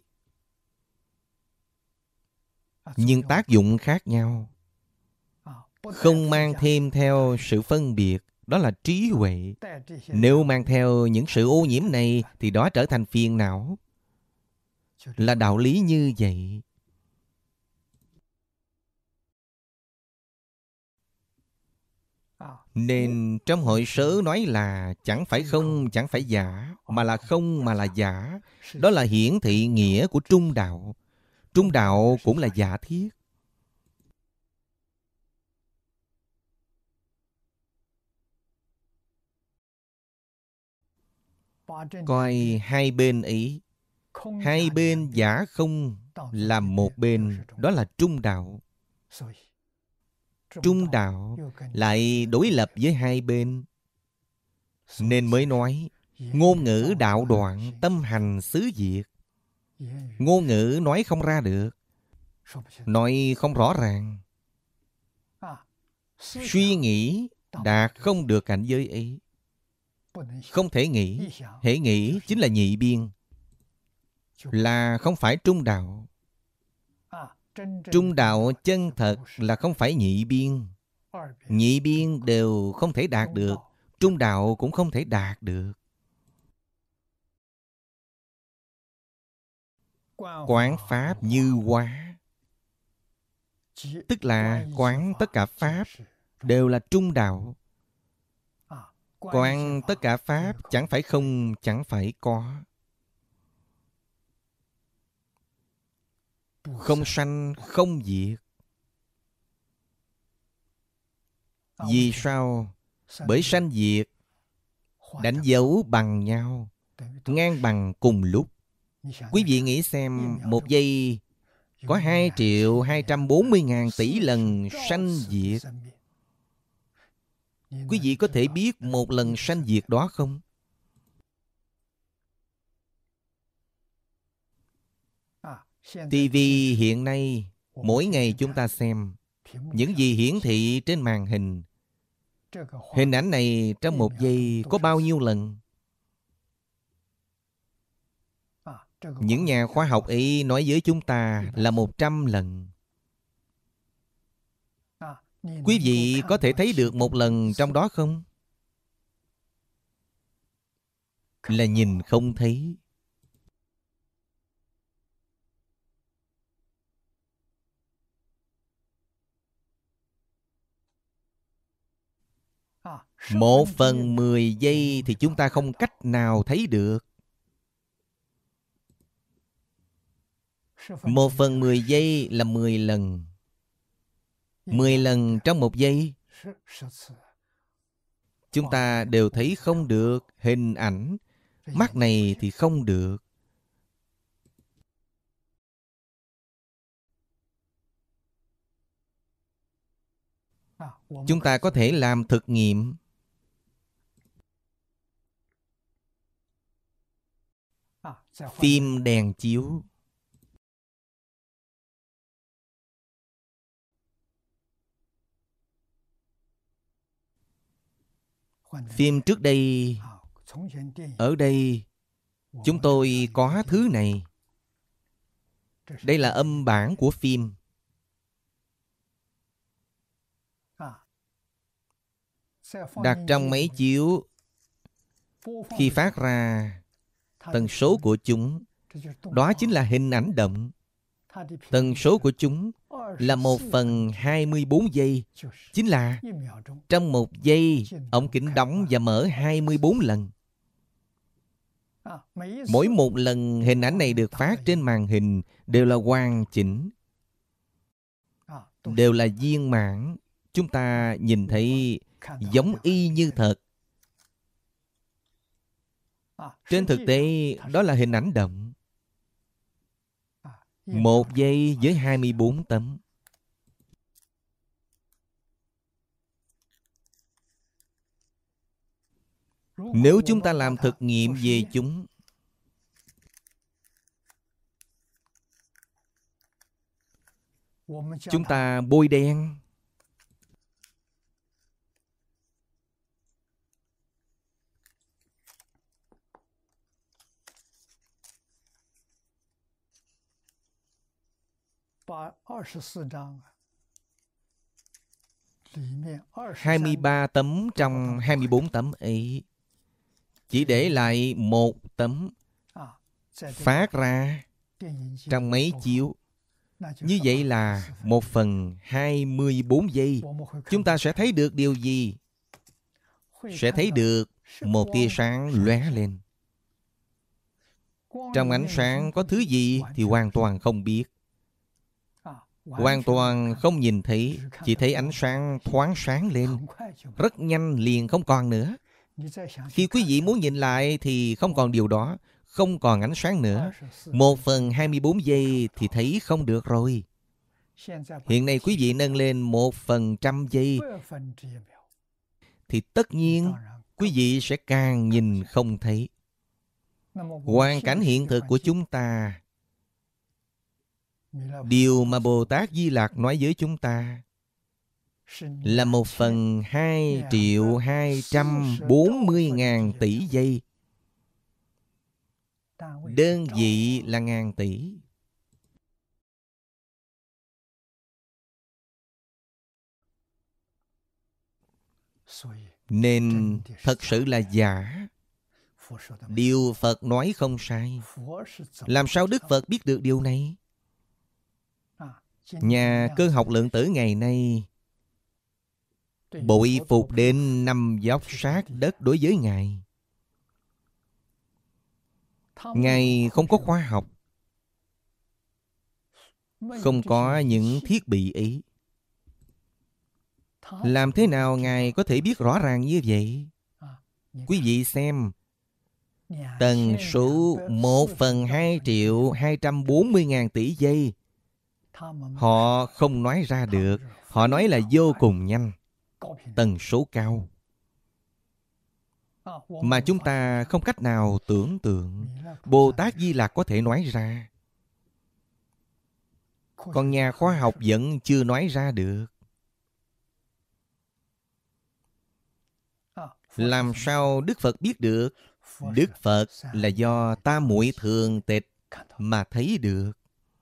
nhưng tác dụng khác nhau. Không mang thêm theo sự phân biệt, đó là trí huệ. Nếu mang theo những sự ô nhiễm này thì đó trở thành phiền não. Là đạo lý như vậy. Nên trong hội sớ nói là chẳng phải không, chẳng phải giả, mà là không, mà là giả. Đó là hiển thị nghĩa của trung đạo. Trung đạo cũng là giả thiết. Coi hai bên ấy. Hai bên giả không làm một bên, đó là trung đạo. Trung đạo lại đối lập với hai bên, nên mới nói ngôn ngữ đạo đoạn, tâm hành xứ diệt. Ngôn ngữ nói không ra được, nói không rõ ràng. Suy nghĩ đạt không được cảnh giới ấy. Không thể nghĩ. Hễ nghĩ chính là nhị biên, là không phải trung đạo. Trung đạo chân thật là không phải nhị biên. Nhị biên đều không thể đạt được, trung đạo cũng không thể đạt được. Quán pháp như hóa, tức là quán tất cả pháp đều là trung đạo. Quán tất cả pháp chẳng phải không, chẳng phải có. Không sanh, không diệt. Vì sao? Bởi sanh diệt đánh dấu bằng nhau, ngang bằng cùng lúc. Quý vị nghĩ xem, một giây có 2.240.000 tỷ lần sanh diệt. Quý vị có thể biết một lần sanh diệt đó không? TV hiện nay, mỗi ngày chúng ta xem, những gì hiển thị trên màn hình, hình ảnh này trong một giây có bao nhiêu lần? Những nhà khoa học ấy nói với chúng ta là 100 lần. Quý vị có thể thấy được một lần trong đó không? Là nhìn không thấy. Một phần 10 giây thì chúng ta không cách nào thấy được. 1 phần 10 giây là 10 lần. 10 lần trong một giây, chúng ta đều thấy không được hình ảnh. Mắt này thì không được. Chúng ta có thể làm thực nghiệm. Phim đèn chiếu. Phim trước đây, ở đây, chúng tôi có thứ này. Đây là âm bản của phim. Đặt trong máy chiếu, khi phát ra, tần số của chúng, đó chính là hình ảnh động. Tần số của chúng là 1/24 giây, chính là trong 1 giây, ống kính đóng và mở 24 lần. Mỗi một lần hình ảnh này được phát trên màn hình đều là hoàn chỉnh, đều là viên mãn. Chúng ta nhìn thấy giống y như thật. Trên thực tế, đó là hình ảnh động. 1 giây với 24 tấm. Nếu chúng ta làm thực nghiệm về chúng, chúng ta bôi đen, Ba 24 trang, 23 tấm trong 24 tấm ấy, chỉ để lại 1 tấm phát ra trong máy chiếu. Như vậy là 1/24 giây. Chúng ta sẽ thấy được điều gì? Sẽ thấy được một tia sáng lóe lên. Trong ánh sáng có thứ gì thì hoàn toàn không biết. Hoàn toàn không nhìn thấy, chỉ thấy ánh sáng thoáng sáng lên. Rất nhanh liền không còn nữa. Khi quý vị muốn nhìn lại thì không còn điều đó, không còn ánh sáng nữa. 1/24 giây thì thấy không được rồi. Hiện nay quý vị nâng lên 1/100 giây thì tất nhiên quý vị sẽ càng nhìn không thấy. Hoàn cảnh hiện thực của chúng ta Điều mà Bồ Tát Di Lặc nói với chúng ta là 1/2.240.000 tỷ giây. Đơn vị là ngàn tỷ. Nên thật sự là giả. Điều Phật nói không sai. Làm sao Đức Phật biết được điều này? Nhà cơ học lượng tử ngày nay bội phục đến 5 dốc sát đất đối với Ngài. Ngài không có khoa học, không có những thiết bị ấy. Làm thế nào Ngài có thể biết rõ ràng như vậy? Quý vị xem, tần số 1/2.240.000 tỷ giây, họ không nói ra được. Họ nói là vô cùng nhanh, tần số cao, mà chúng ta không cách nào tưởng tượng Bồ Tát Di Lặc có thể nói ra. Còn nhà khoa học vẫn chưa nói ra được. Làm sao Đức Phật biết được? Đức Phật là do tam muội thường tịch mà thấy được.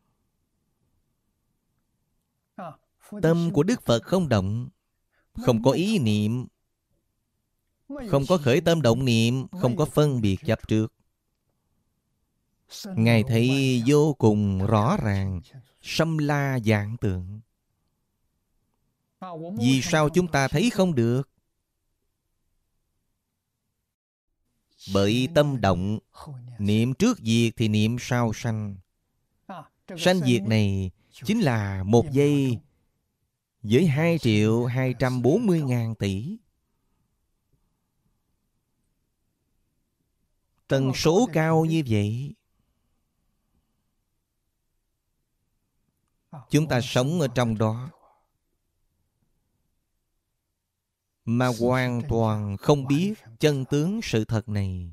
Tâm của Đức Phật không động, không có ý niệm, không có khởi tâm động niệm, không có phân biệt chấp trước. Ngài thấy vô cùng rõ ràng, sâm la vạn tượng. Vì sao chúng ta thấy không được? Bởi tâm động, niệm trước diệt thì niệm sau sanh. Sanh diệt này chính là 1 giây với 2.240.000 tỷ. Tần số cao như vậy. Chúng ta sống ở trong đó mà hoàn toàn không biết chân tướng sự thật này.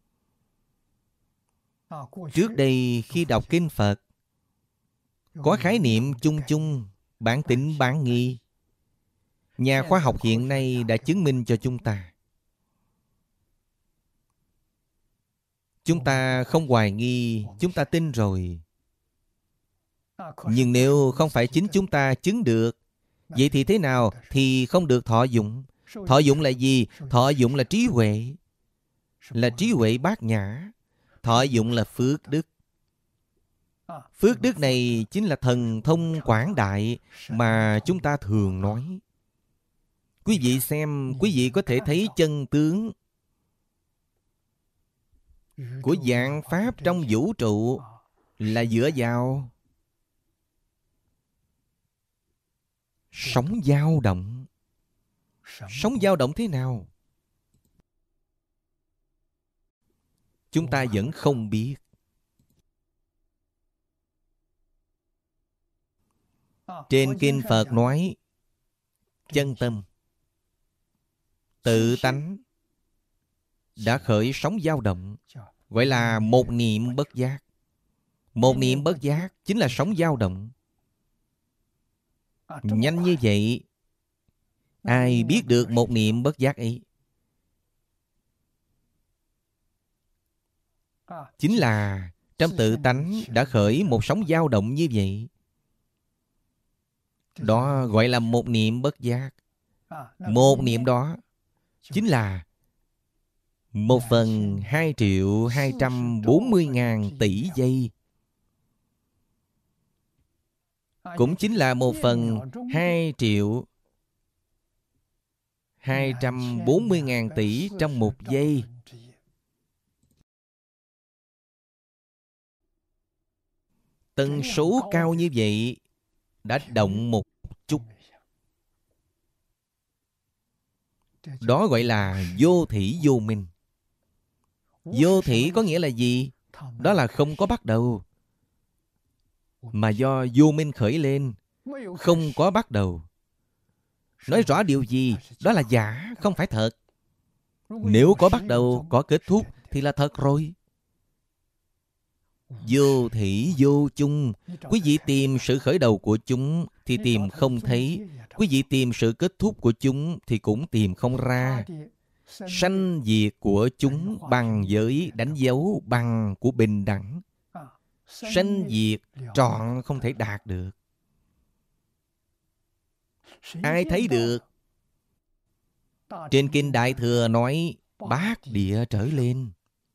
Trước đây khi đọc kinh Phật, có khái niệm chung chung, bản tính bản nghi. Nhà khoa học hiện nay đã chứng minh cho chúng ta. Chúng ta không hoài nghi, chúng ta tin rồi. Nhưng nếu không phải chính chúng ta chứng được, vậy thì thế nào? Thì không được thọ dụng. Thọ dụng là gì? Thọ dụng là trí huệ, là trí huệ bát nhã. Thọ dụng là phước đức. Phước đức này chính là thần thông quảng đại mà chúng ta thường nói. Quý vị xem, quý vị có thể thấy chân tướng của vạn pháp trong vũ trụ là dựa vào sóng dao động. Sóng dao động thế nào? Chúng ta vẫn không biết. Trên kinh Phật nói chân tâm, tự tánh đã khởi sóng dao động, gọi là một niệm bất giác. Một niệm bất giác chính là sóng dao động. Nhanh như vậy, ai biết được một niệm bất giác ấy? Chính là trong tự tánh đã khởi một sóng dao động như vậy. Đó gọi là một niệm bất giác. Một niệm đó chính là 1/2.240.000 tỷ giây. Cũng chính là 1/2.240.000 tỷ trong 1 giây. Tần số cao như vậy đã động một chút. Đó gọi là vô thỉ vô minh. Vô thỉ có nghĩa là gì? Đó là không có bắt đầu, mà do vô minh khởi lên, không có bắt đầu. Nói rõ điều gì? Đó là giả, không phải thật. Nếu có bắt đầu, có kết thúc thì là thật rồi. Vô thủy vô chung. Quý vị tìm sự khởi đầu của chúng thì tìm không thấy. Quý vị tìm sự kết thúc của chúng thì cũng tìm không ra. Sanh diệt của chúng bằng với đánh dấu bằng của bình đẳng. Sanh diệt trọn không thể đạt được. Ai thấy được? Trên Kinh Đại Thừa nói bát địa trở lên.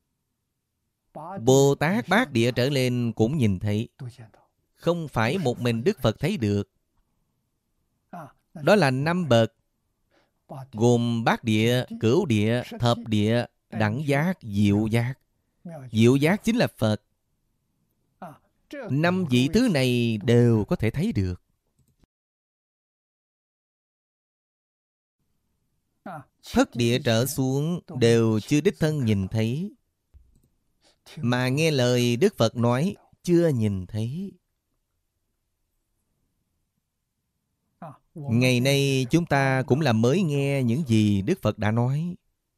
Bồ Tát bát địa trở lên cũng nhìn thấy. Không phải một mình Đức Phật thấy được. Đó là 5 bậc, gồm bát địa, cửu địa, thập địa, đẳng giác, diệu giác. Diệu giác chính là Phật. 5 vị thứ này đều có thể thấy được. Thất địa trở xuống đều chưa đích thân nhìn thấy, mà nghe lời Đức Phật nói chưa nhìn thấy. Ngày nay chúng ta cũng là mới nghe những gì Đức Phật đã nói.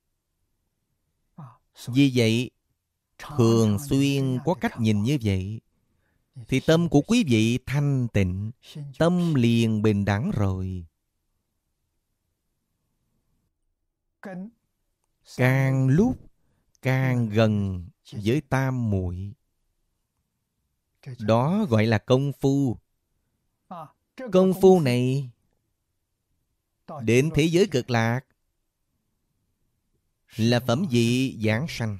Vì vậy, thường xuyên có cách nhìn như vậy, thì tâm của quý vị thanh tịnh, tâm liền bình đẳng rồi. Càng lúc càng gần với tam muội. Đó gọi là công phu. Công phu này đến thế giới cực lạc là phẩm vị giảng sanh.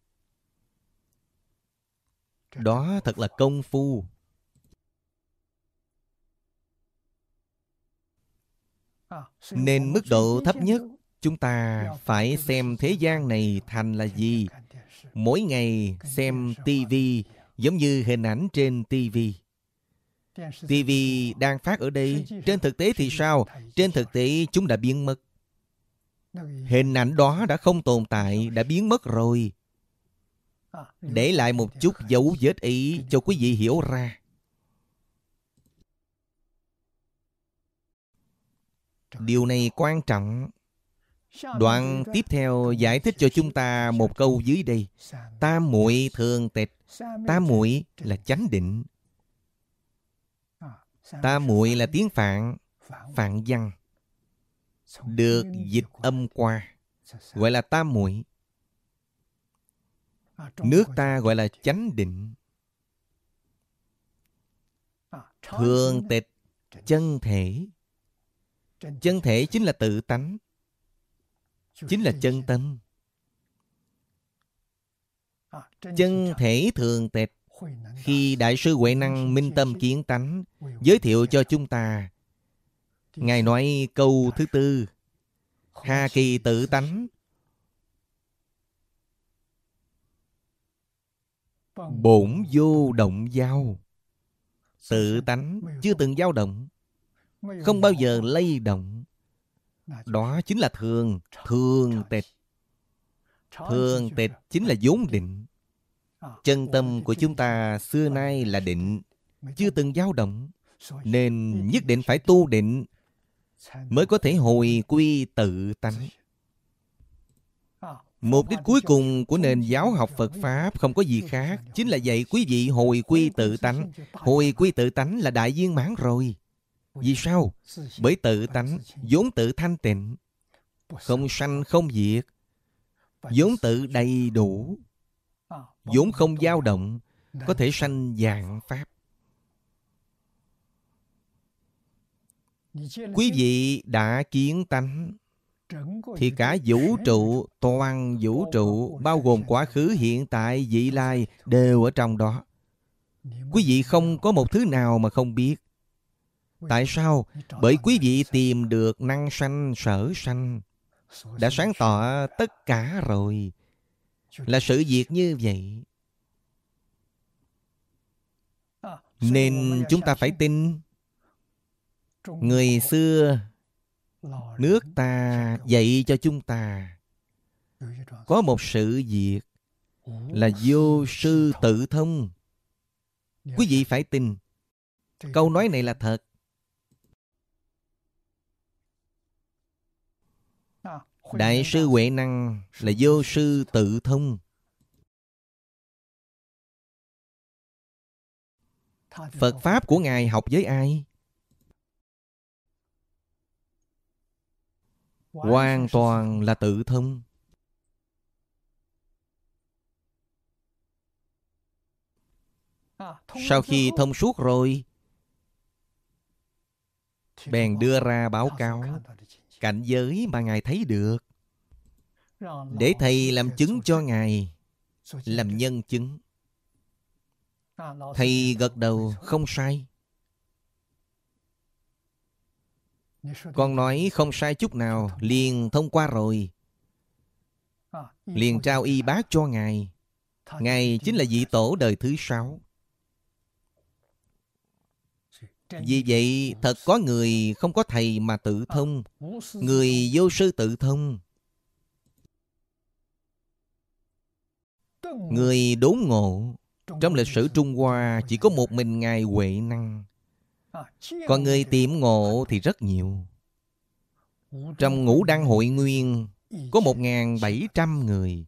Đó thật là công phu. Nên mức độ thấp nhất, chúng ta phải xem thế gian này thành là gì. Mỗi ngày xem tivi giống như hình ảnh trên tivi. tivi đang phát ở đây, trên thực tế thì sao? Trên thực tế chúng đã biến mất. Hình ảnh đó đã không tồn tại, đã biến mất rồi. Để lại một chút dấu vết ý cho quý vị hiểu ra. Điều này quan trọng. Đoạn tiếp theo giải thích cho chúng ta một câu dưới đây. Tam muội thường tịch. Tam muội là chánh định. Tam muội là tiếng Phạn, Phạn văn, được dịch âm qua, gọi là tam muội. Nước ta gọi là chánh định. Thường tịch, chân thể. Chân thể chính là tự tánh, chính là chân tâm. Chân thể thường tịch. Khi Đại sư Huệ Năng minh tâm kiến tánh giới thiệu cho chúng ta, Ngài nói câu thứ tư: Hà kỳ tự tánh, bổn vô động dao. Tự tánh chưa từng dao động, không bao giờ lay động. Đó chính là thường, thường tịch. Thường tịch chính là vốn định. Chân tâm của chúng ta xưa nay là định, chưa từng dao động, nên nhất định phải tu định mới có thể hồi quy tự tánh. Mục đích cuối cùng của nền giáo học Phật Pháp không có gì khác, chính là dạy quý vị hồi quy tự tánh. Hồi quy tự tánh là đại viên mãn rồi. Vì sao? Bởi tự tánh vốn tự thanh tịnh, không sanh không diệt, vốn tự đầy đủ, vốn không dao động, có thể sanh vạn pháp. Quý vị đã kiến tánh thì cả vũ trụ, toàn vũ trụ, bao gồm quá khứ, hiện tại, vị lai, đều ở trong đó. Quý vị không có một thứ nào mà không biết. Tại sao? Bởi quý vị tìm được năng sanh sở sanh, đã sáng tỏ tất cả rồi. Là sự việc như vậy. Nên chúng ta phải tin. Người xưa nước ta dạy cho chúng ta có một sự việc là vô sư tự thông. Quý vị phải tin. Câu nói này là thật. Đại sư Huệ Năng là vô sư tự thông. Phật Pháp của Ngài học với ai? Hoàn toàn là tự thông. Sau khi thông suốt rồi, bèn đưa ra báo cáo cảnh giới mà Ngài thấy được, để Thầy làm chứng cho Ngài, làm nhân chứng. Thầy gật đầu, không sai. Con nói không sai chút nào, liền thông qua rồi. Liền trao y bát cho Ngài. Ngài chính là vị tổ đời thứ 6. Vì vậy, thật có người không có thầy mà tự thông, người vô sư tự thông. Người đốn ngộ, trong lịch sử Trung Hoa chỉ có một mình Ngài Huệ Năng. Còn người tiệm ngộ thì rất nhiều. Trong Ngũ Đăng Hội Nguyên có 1.700 người,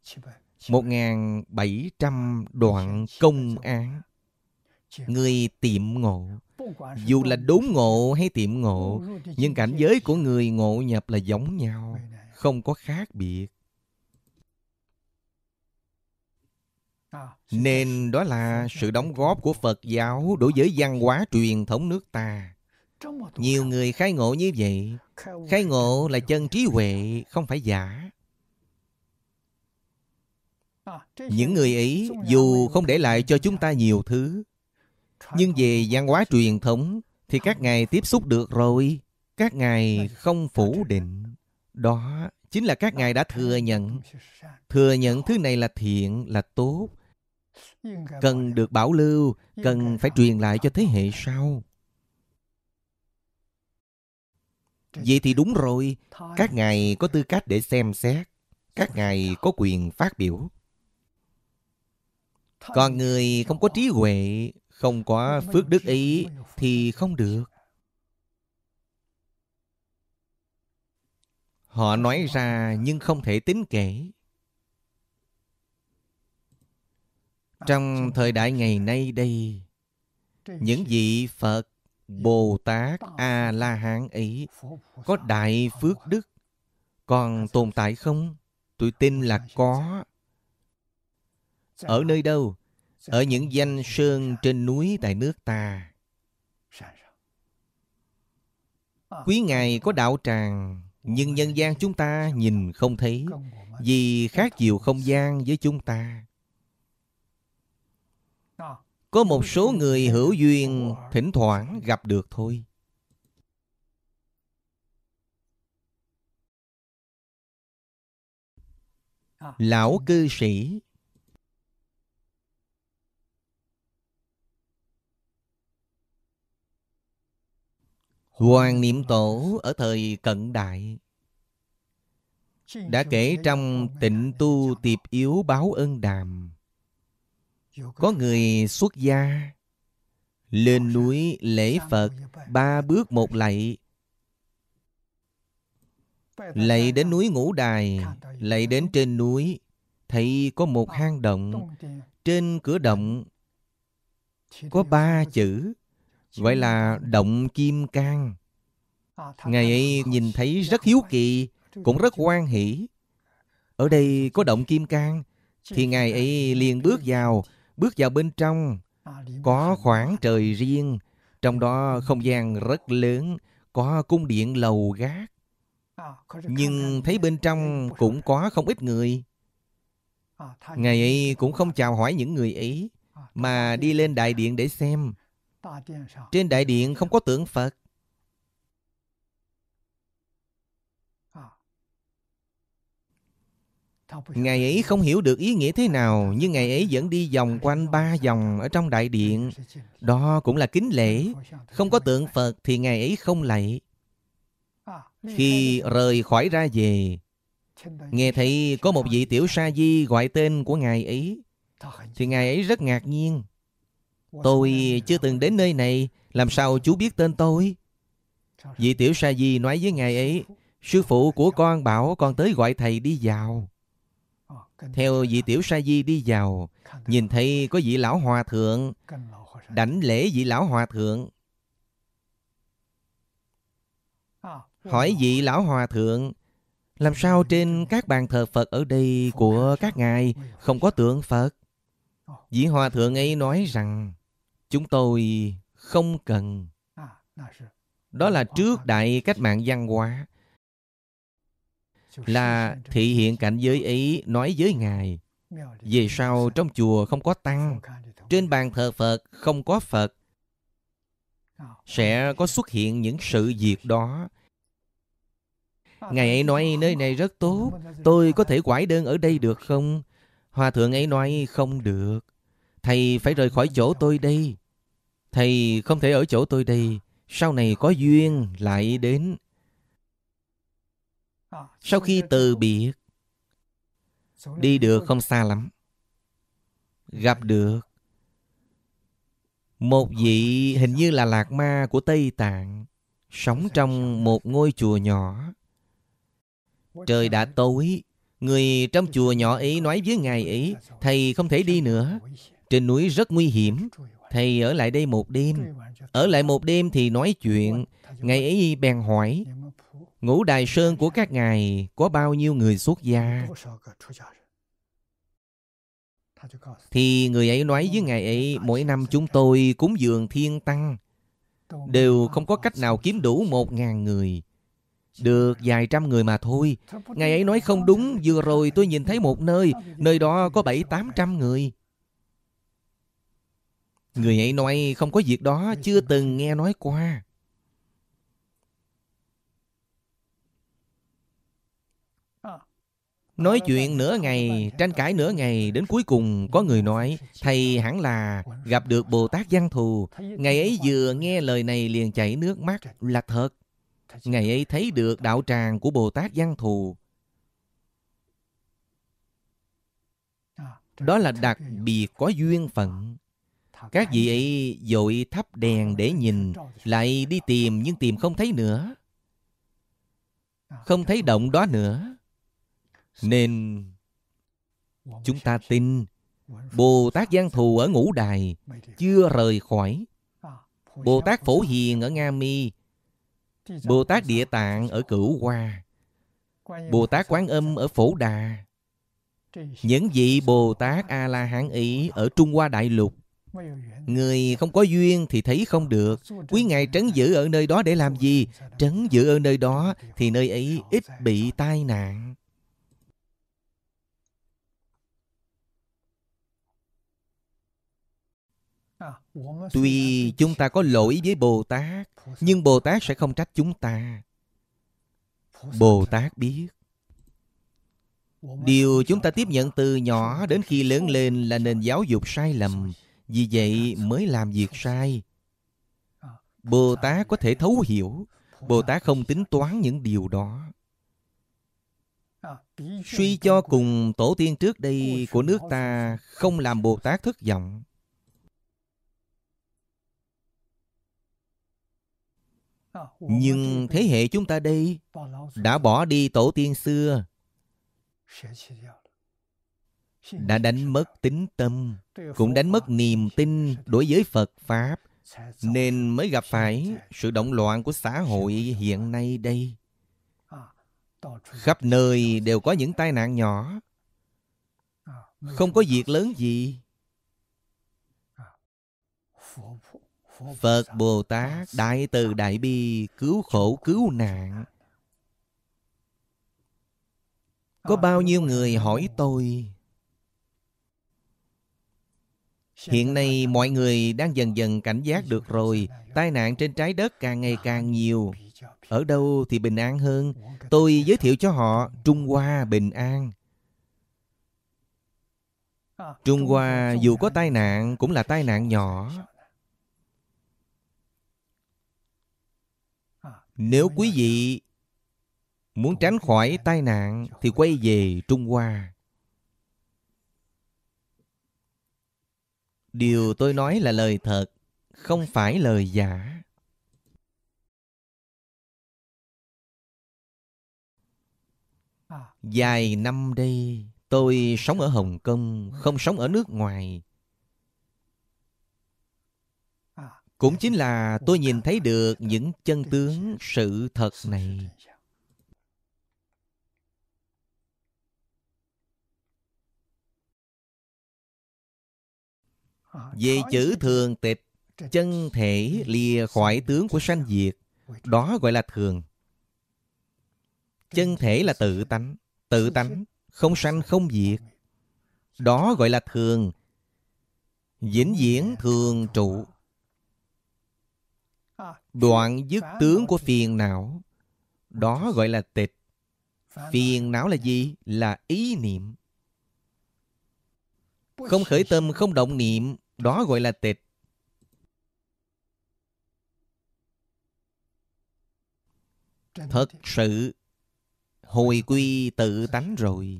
1.700 đoạn công án. Người tiệm ngộ, dù là đốn ngộ hay tiệm ngộ, nhưng cảnh giới của người ngộ nhập là giống nhau, không có khác biệt. Nên đó là sự đóng góp của Phật giáo đối với văn hóa truyền thống nước ta. Nhiều người khai ngộ như vậy. Khai ngộ là chân trí huệ, không phải giả. Những người ấy dù không để lại cho chúng ta nhiều thứ, nhưng về văn hóa truyền thống thì các ngài tiếp xúc được rồi. Các ngài không phủ định. Đó chính là các ngài đã thừa nhận. Thừa nhận thứ này là thiện, là tốt, cần được bảo lưu, cần phải truyền lại cho thế hệ sau. Vậy thì đúng rồi. Các ngài có tư cách để xem xét. Các ngài có quyền phát biểu. Còn người không có trí huệ, không có phước đức ý thì không được. Họ nói ra nhưng không thể tính kể. Trong thời đại ngày nay đây, những vị Phật, Bồ Tát, A-la-hán ấy có đại phước đức còn tồn tại không? Tôi tin là có. Ở nơi đâu? Ở những danh sơn trên núi tại nước ta. Quý ngài có đạo tràng, nhưng nhân gian chúng ta nhìn không thấy, vì khác chiều không gian với chúng ta. Có một số người hữu duyên thỉnh thoảng gặp được thôi. Lão cư sĩ, Hoàng Niệm Tổ ở thời cận đại đã kể trong Tịnh Tu Tiệp Yếu Báo Ân Đàm. Có người xuất gia lên núi lễ Phật 3 bước 1 lạy. Lạy đến núi Ngũ Đài, lạy đến trên núi, thấy có một hang động. Trên cửa động có 3 chữ, gọi là Động Kim Cang. Ngài ấy nhìn thấy rất hiếu kỳ, cũng rất hoan hỷ. Ở đây có Động Kim Cang, thì Ngài ấy liền bước vào bên trong. Có khoảng trời riêng, trong đó không gian rất lớn, có cung điện lầu gác. Nhưng thấy bên trong cũng có không ít người. Ngài ấy cũng không chào hỏi những người ấy, mà đi lên đại điện để xem. Trên đại điện không có tượng Phật. Ngài ấy không hiểu được ý nghĩa thế nào, nhưng Ngài ấy vẫn đi vòng quanh 3 vòng ở trong đại điện. Đó cũng là kính lễ. Không có tượng Phật thì Ngài ấy không lạy. Khi rời khỏi ra về, nghe thấy có một vị tiểu sa di gọi tên của Ngài ấy, thì Ngài ấy rất ngạc nhiên. Tôi chưa từng đến nơi này, làm sao chú biết tên tôi? Vị tiểu sa di nói với Ngài ấy, sư phụ của con bảo con tới gọi thầy đi vào. Theo vị tiểu sa di đi vào, nhìn thấy có vị lão hòa thượng, đảnh lễ vị lão hòa thượng. Hỏi vị lão hòa thượng, làm sao trên các bàn thờ Phật ở đây của các ngài không có tượng Phật? Vị hòa thượng ấy nói rằng, chúng tôi không cần. Đó là trước đại cách mạng văn hóa, là thị hiện cảnh giới ấy nói với ngài. Về sau trong chùa không có tăng, trên bàn thờ Phật không có Phật, sẽ có xuất hiện những sự việc đó. Ngài ấy nói nơi này rất tốt, tôi có thể quải đơn ở đây được không? Hòa thượng ấy nói không được, thầy phải rời khỏi chỗ tôi đây. Thầy không thể ở chỗ tôi đây, sau này có duyên lại đến. Sau khi từ biệt, đi được không xa lắm, gặp được một vị hình như là Lạc Ma của Tây Tạng, sống trong một ngôi chùa nhỏ. Trời đã tối, người trong chùa nhỏ ấy nói với ngài ấy, thầy không thể đi nữa, trên núi rất nguy hiểm, thầy ở lại đây một đêm. Ở lại một đêm thì nói chuyện. Ngài ấy bèn hỏi, Ngũ Đài Sơn của các ngài có bao nhiêu người xuất gia? Thì người ấy nói với ngài ấy, mỗi năm chúng tôi cúng dường thiên tăng, đều không có cách nào kiếm đủ 1.000 người, được vài trăm người mà thôi. Ngài ấy nói không đúng, vừa rồi tôi nhìn thấy một nơi, nơi đó có 700-800 người. Người ấy nói không có việc đó, chưa từng nghe nói qua. Nói chuyện nửa ngày, tranh cãi nửa ngày, đến cuối cùng có người nói, thầy hẳn là gặp được Bồ Tát Văn Thù. Ngài ấy vừa nghe lời này liền chảy nước mắt, là thật. Ngài ấy thấy được đạo tràng của Bồ Tát Văn Thù. Đó là đặc biệt có duyên phận. Các vị ấy vội thắp đèn để nhìn, lại đi tìm nhưng tìm không thấy nữa, không thấy động đó nữa. Nên chúng ta tin Bồ Tát Văn Thù ở Ngũ Đài chưa rời khỏi, Bồ Tát Phổ Hiền ở Nga Mi, Bồ Tát Địa Tạng ở Cửu Hoa, Bồ Tát Quán Âm ở Phổ Đà. Những vị Bồ Tát A-la-hán ấy ở Trung Hoa Đại Lục, người không có duyên thì thấy không được. Quý ngài trấn giữ ở nơi đó để làm gì? Trấn giữ ở nơi đó thì nơi ấy ít bị tai nạn. Tuy chúng ta có lỗi với Bồ Tát, nhưng Bồ Tát sẽ không trách chúng ta. Bồ Tát biết. Điều chúng ta tiếp nhận từ nhỏ đến khi lớn lên là nền giáo dục sai lầm, vì vậy mới làm việc sai. Bồ Tát có thể thấu hiểu, Bồ Tát không tính toán những điều đó. Suy cho cùng, tổ tiên trước đây của nước ta không làm Bồ Tát thất vọng. Nhưng thế hệ chúng ta đây đã bỏ đi tổ tiên xưa, đã đánh mất tín tâm, cũng đánh mất niềm tin đối với Phật Pháp, nên mới gặp phải sự động loạn của xã hội hiện nay đây. Khắp nơi đều có những tai nạn nhỏ, không có việc lớn gì. Phật Bồ Tát đại từ đại bi, cứu khổ cứu nạn. Có bao nhiêu người hỏi tôi, hiện nay mọi người đang dần dần cảnh giác được rồi, tai nạn trên trái đất càng ngày càng nhiều. Ở đâu thì bình an hơn? Tôi giới thiệu cho họ Trung Hoa bình an. Trung Hoa dù có tai nạn cũng là tai nạn nhỏ. Nếu quý vị muốn tránh khỏi tai nạn thì quay về Trung Hoa. Điều tôi nói là lời thật, không phải lời giả. Vài năm đây, Tôi sống ở Hồng Kông, không sống ở nước ngoài. Cũng chính là tôi nhìn thấy được những chân tướng sự thật này. Về chữ thường tịch, chân thể lìa khỏi tướng của sanh diệt, đó gọi là thường. Chân thể là tự tánh, không sanh không diệt, đó gọi là thường. Vĩnh viễn thường trụ. Đoạn dứt tướng của phiền não, đó gọi là tịch. Phiền não là gì? Là ý niệm. Không khởi tâm, không động niệm, đó gọi là tịch. Thật sự hồi quy tự tánh rồi.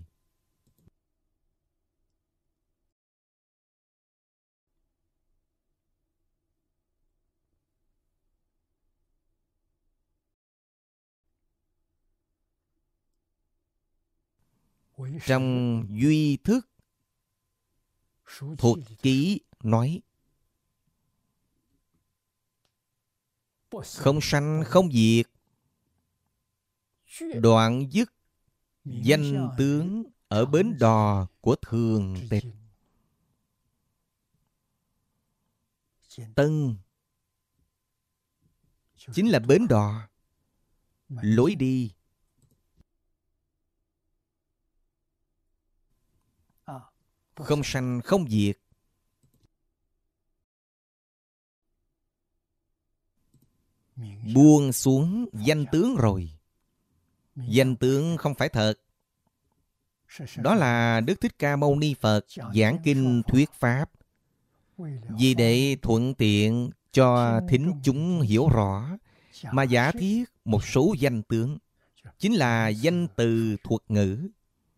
Trong Duy Thức Thuật Ký nói, không sanh không diệt, đoạn dứt danh tướng ở bến đò của thường tịch. Tân chính là bến đò, lối đi. Không sanh không diệt. Buông xuống danh tướng rồi. Danh tướng không phải thật. Đó là Đức Thích Ca Mâu Ni Phật giảng kinh thuyết pháp, vì để thuận tiện cho thính chúng hiểu rõ mà giả thiết một số danh tướng, chính là danh từ thuật ngữ.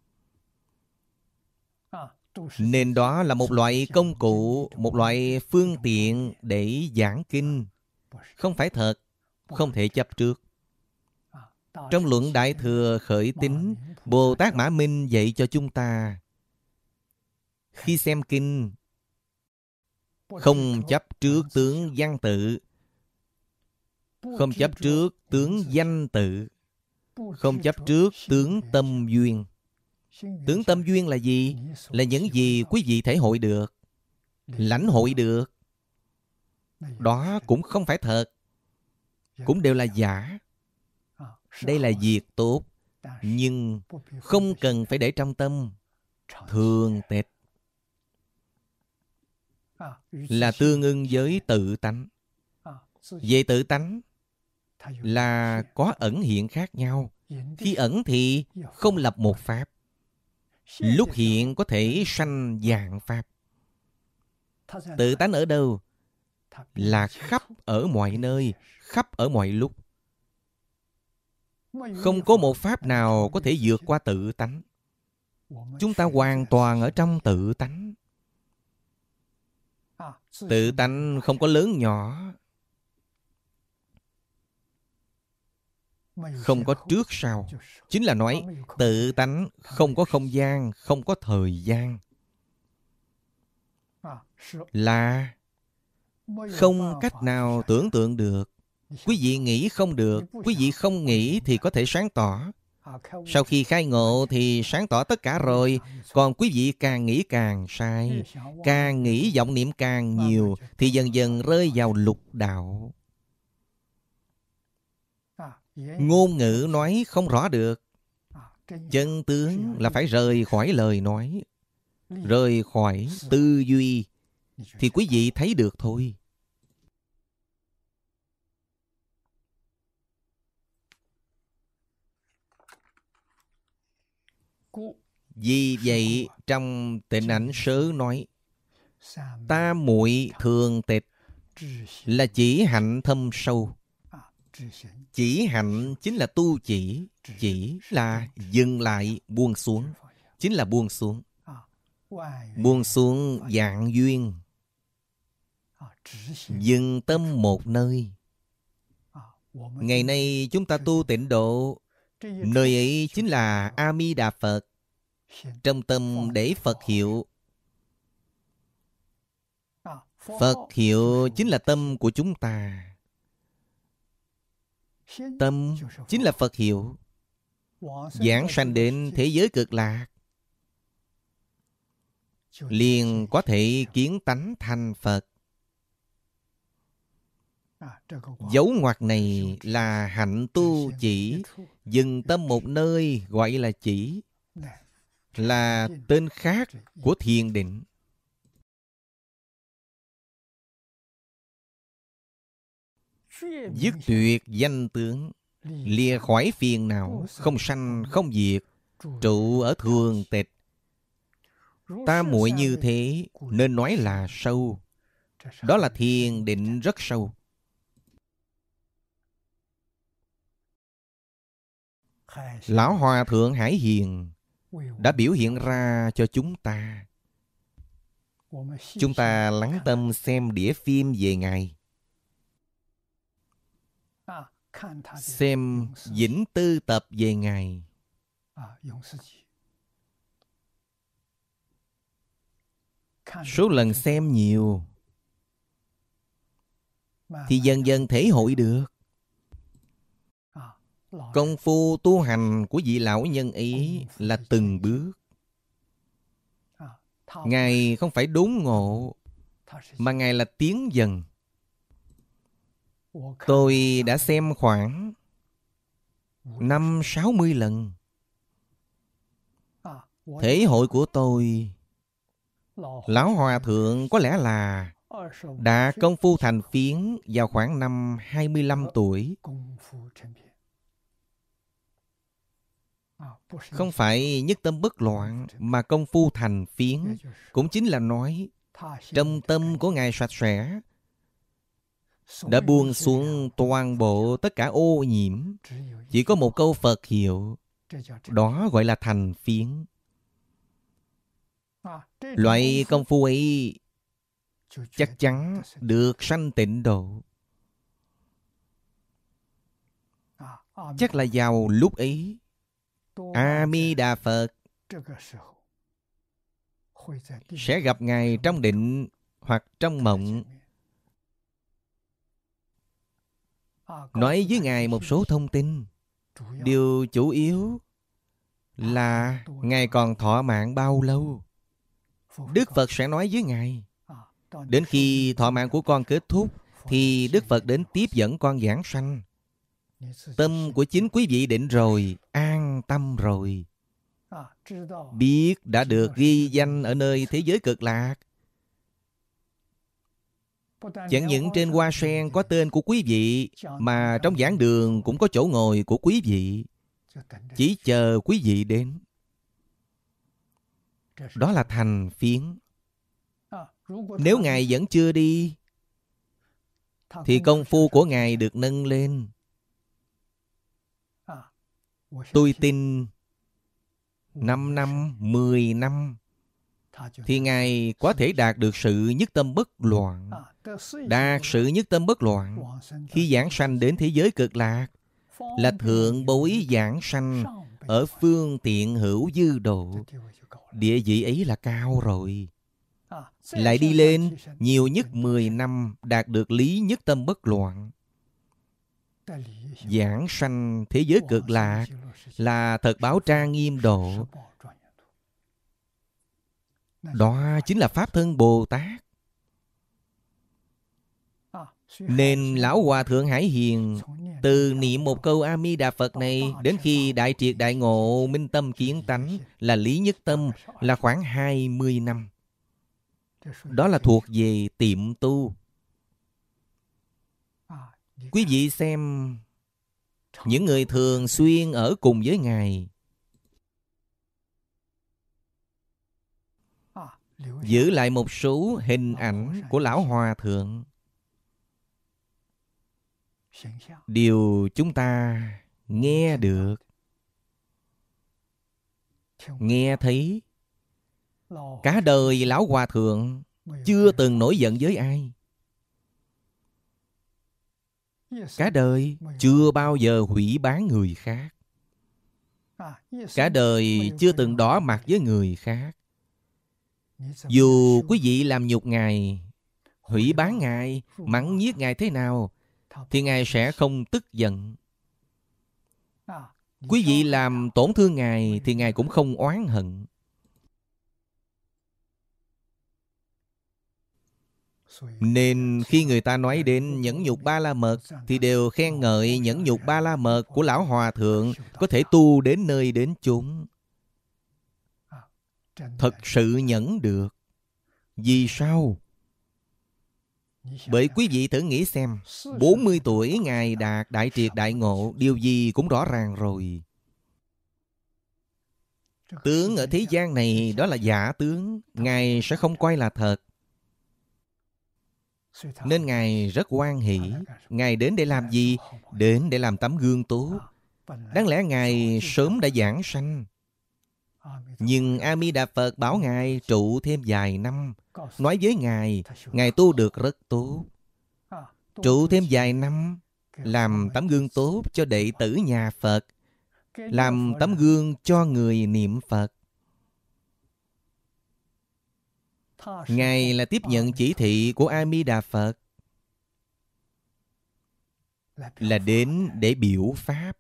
Nên đó là một loại công cụ, một loại phương tiện để giảng kinh. Không phải thật, không thể chấp trước. Trong luận Đại Thừa Khởi Tín, Bồ Tát Mã Minh dạy cho chúng ta, khi xem kinh, không chấp trước tướng văn tự, không chấp trước tướng danh tự, không chấp trước tướng tâm duyên. Tướng tâm duyên là gì? Là những gì quý vị thể hội được, lãnh hội được. Đó cũng không phải thật, cũng đều là giả. Đây là việc tốt, nhưng không cần phải để trong tâm. Thường tịch là tương ưng với tự tánh. Về tự tánh là có ẩn hiện khác nhau. Khi ẩn thì không lập một pháp, lúc hiện có thể sanh vạn pháp. Tự tánh ở đâu? Là khắp ở mọi nơi, khắp ở mọi lúc. Không có một pháp nào có thể vượt qua tự tánh. Chúng ta hoàn toàn ở trong tự tánh. Tự tánh không có lớn nhỏ, không có trước sau. Chính là nói tự tánh không có không gian, không có thời gian. Là không cách nào tưởng tượng được. Quý vị nghĩ không được, quý vị không nghĩ thì có thể sáng tỏ. Sau khi khai ngộ thì sáng tỏ tất cả rồi. Còn quý vị càng nghĩ càng sai, càng nghĩ vọng niệm càng nhiều, thì dần dần rơi vào lục đạo. Ngôn ngữ nói không rõ được. Chân tướng là phải rời khỏi lời nói, rời khỏi tư duy, thì quý vị thấy được thôi. Vì vậy trong Tịnh Ảnh Sớ nói, tam muội thường tịch là chỉ hạnh thâm sâu. Chỉ hạnh chính là tu chỉ. Chỉ là dừng lại, buông xuống. Chính là buông xuống. Buông xuống vạn duyên, dừng tâm một nơi. Ngày nay chúng ta tu tịnh độ, nơi ấy chính là A Di Đà Phật. Trong tâm để Phật hiệu. Phật hiệu chính là tâm của chúng ta. Tâm chính là Phật hiệu. Giảng sanh đến thế giới cực lạc, liền có thể kiến tánh thành Phật. Dấu ngoặc này là hạnh tu chỉ. Dừng tâm một nơi gọi là chỉ, là tên khác của thiền định. Dứt tuyệt danh tướng, lìa khỏi phiền não, không sanh không diệt, trụ ở thường tịch. Tam muội như thế nên nói là sâu. Đó là thiền định rất sâu. Lão Hòa Thượng Hải Hiền đã biểu hiện ra cho chúng ta. Chúng ta lắng tâm xem đĩa phim về Ngài, xem Vĩnh Tư tập về Ngài. Số lần xem nhiều thì dần dần thể hội được. Công phu tu hành của vị lão nhân ấy là từng bước. Ngài không phải đốn ngộ, mà Ngài là tiến dần. Tôi đã xem khoảng 50-60 lần. Thể hội của tôi, Lão Hòa Thượng có lẽ là đã công phu thành phiến vào khoảng năm 25 tuổi. Không phải nhất tâm bất loạn, mà công phu thành phiến. Cũng chính là nói trong tâm của Ngài sạch sẽ, đã buông xuống toàn bộ tất cả ô nhiễm. Chỉ có một câu Phật hiệu, đó gọi là thành phiến. Loại công phu ấy chắc chắn được sanh tịnh độ. Chắc là vào lúc ấy, A Di Đà Phật sẽ gặp Ngài trong định hoặc trong mộng, nói với Ngài một số thông tin. Điều chủ yếu là Ngài còn thọ mạng bao lâu. Đức Phật sẽ nói với Ngài, đến khi thọ mạng của con kết thúc thì Đức Phật đến tiếp dẫn con giảng sanh. Tâm của chính quý vị định rồi, an tâm rồi, biết đã được ghi danh ở nơi thế giới cực lạc. Chẳng những trên hoa sen có tên của quý vị, mà trong giảng đường cũng có chỗ ngồi của quý vị, chỉ chờ quý vị đến. Đó là thành phiến. Nếu Ngài vẫn chưa đi, thì công phu của Ngài được nâng lên. Tôi tin 5 năm, 10 năm thì Ngài có thể đạt được sự nhất tâm bất loạn. Đạt sự nhất tâm bất loạn khi giảng sanh đến thế giới cực lạc là thượng bối giảng sanh ở phương tiện hữu dư độ. Địa vị ấy là cao rồi. Lại đi lên nhiều nhất 10 năm đạt được lý nhất tâm bất loạn. Giảng sanh thế giới cực lạc là thật báo trang nghiêm độ. Đó chính là Pháp Thân Bồ Tát. Nên Lão Hòa Thượng Hải Hiền từ niệm một câu A Di Đà Phật này đến khi đại triệt đại ngộ minh tâm kiến tánh là lý nhất tâm là khoảng 20 năm. Đó là thuộc về tiệm tu. Quý vị xem những người thường xuyên ở cùng với Ngài, giữ lại một số hình ảnh của Lão Hòa Thượng. Điều chúng ta nghe được, nghe thấy, cả đời Lão Hòa Thượng chưa từng nổi giận với ai. Cả đời chưa bao giờ hủy báng người khác. Cả đời chưa từng đỏ mặt với người khác. Dù quý vị làm nhục Ngài, hủy báng Ngài, mắng nhiếc Ngài thế nào, thì Ngài sẽ không tức giận. Quý vị làm tổn thương Ngài thì Ngài cũng không oán hận. Nên khi người ta nói đến nhẫn nhục Ba La Mật thì đều khen ngợi nhẫn nhục Ba La Mật của Lão Hòa Thượng có thể tu đến nơi đến chốn. Thật sự nhẫn được. Vì sao? Bởi quý vị thử nghĩ xem, 40 tuổi Ngài đạt đại triệt đại ngộ, điều gì cũng rõ ràng rồi. Tướng ở thế gian này đó là giả tướng, Ngài sẽ không coi là thật. Nên Ngài rất hoan hỷ. Ngài đến để làm gì? Đến để làm tấm gương tốt. Đáng lẽ Ngài sớm đã giảng sanh. Nhưng A Di Đà Phật bảo Ngài trụ thêm vài năm. Nói với Ngài tu được rất tốt. Trụ thêm vài năm, làm tấm gương tốt cho đệ tử nhà Phật, làm tấm gương cho người niệm Phật. Ngài là tiếp nhận chỉ thị của A Di Đà Phật, là đến để biểu pháp.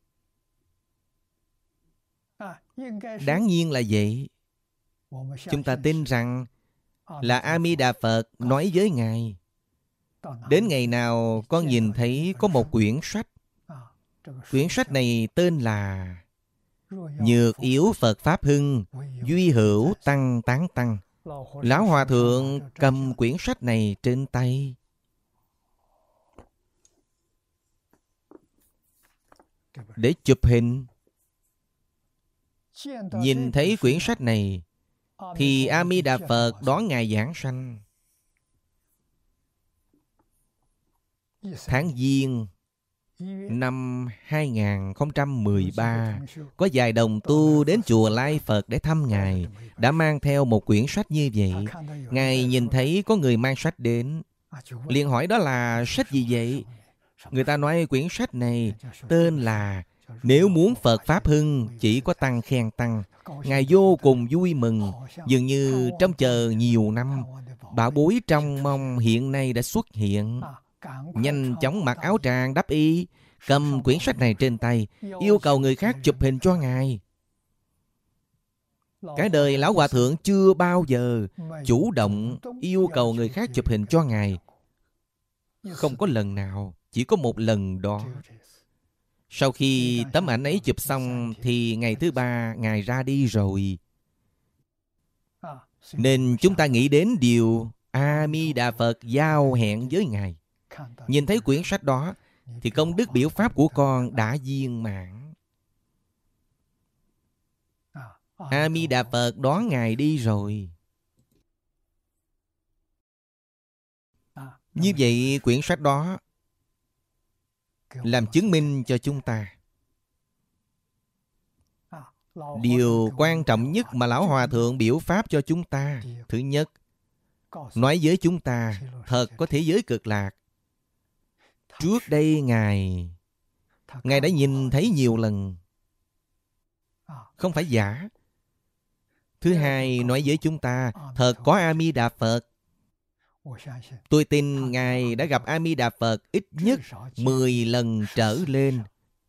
Đáng nhiên là vậy. Chúng ta tin rằng là A Di Đà Phật nói với Ngài. Đến ngày nào con nhìn thấy có một quyển sách. Quyển sách này tên là Nhược Yếu Phật Pháp Hưng, Duy Hữu Tăng Tán Tăng. Lão Hòa Thượng cầm quyển sách này trên tay. Để chụp hình. Nhìn thấy quyển sách này thì A Di Đà Phật đón Ngài giảng sanh. Tháng Giêng năm 2013, có vài đồng tu đến chùa Lai Phật để thăm Ngài, đã mang theo một quyển sách như vậy. Ngài nhìn thấy có người mang sách đến, liền hỏi đó là sách gì vậy? Người ta nói quyển sách này tên là Nếu Muốn Phật Pháp Hưng, Chỉ Có Tăng Khen Tăng. Ngài vô cùng vui mừng, dường như trông chờ nhiều năm. Bảo bối trong mong hiện nay đã xuất hiện. Nhanh chóng mặc áo tràng đắp y, cầm quyển sách này trên tay, yêu cầu người khác chụp hình cho Ngài. Cả đời Lão Hòa Thượng chưa bao giờ chủ động yêu cầu người khác chụp hình cho Ngài. Không có lần nào, chỉ có một lần đó. Sau khi tấm ảnh ấy chụp xong thì ngày thứ ba Ngài ra đi rồi. Nên chúng ta nghĩ đến điều A Di Đà Phật giao hẹn với Ngài. Nhìn thấy quyển sách đó thì công đức biểu pháp của con đã viên mãn. A Di Đà Phật đón Ngài đi rồi. Như vậy quyển sách đó làm chứng minh cho chúng ta. Điều quan trọng nhất mà Lão Hòa Thượng biểu pháp cho chúng ta, thứ nhất, nói với chúng ta thật có thế giới cực lạc. Trước đây Ngài đã nhìn thấy nhiều lần, không phải giả. Thứ hai, nói với chúng ta thật có A Di Đà Phật. Tôi tin Ngài đã gặp A Di Đà Phật ít nhất 10 lần trở lên.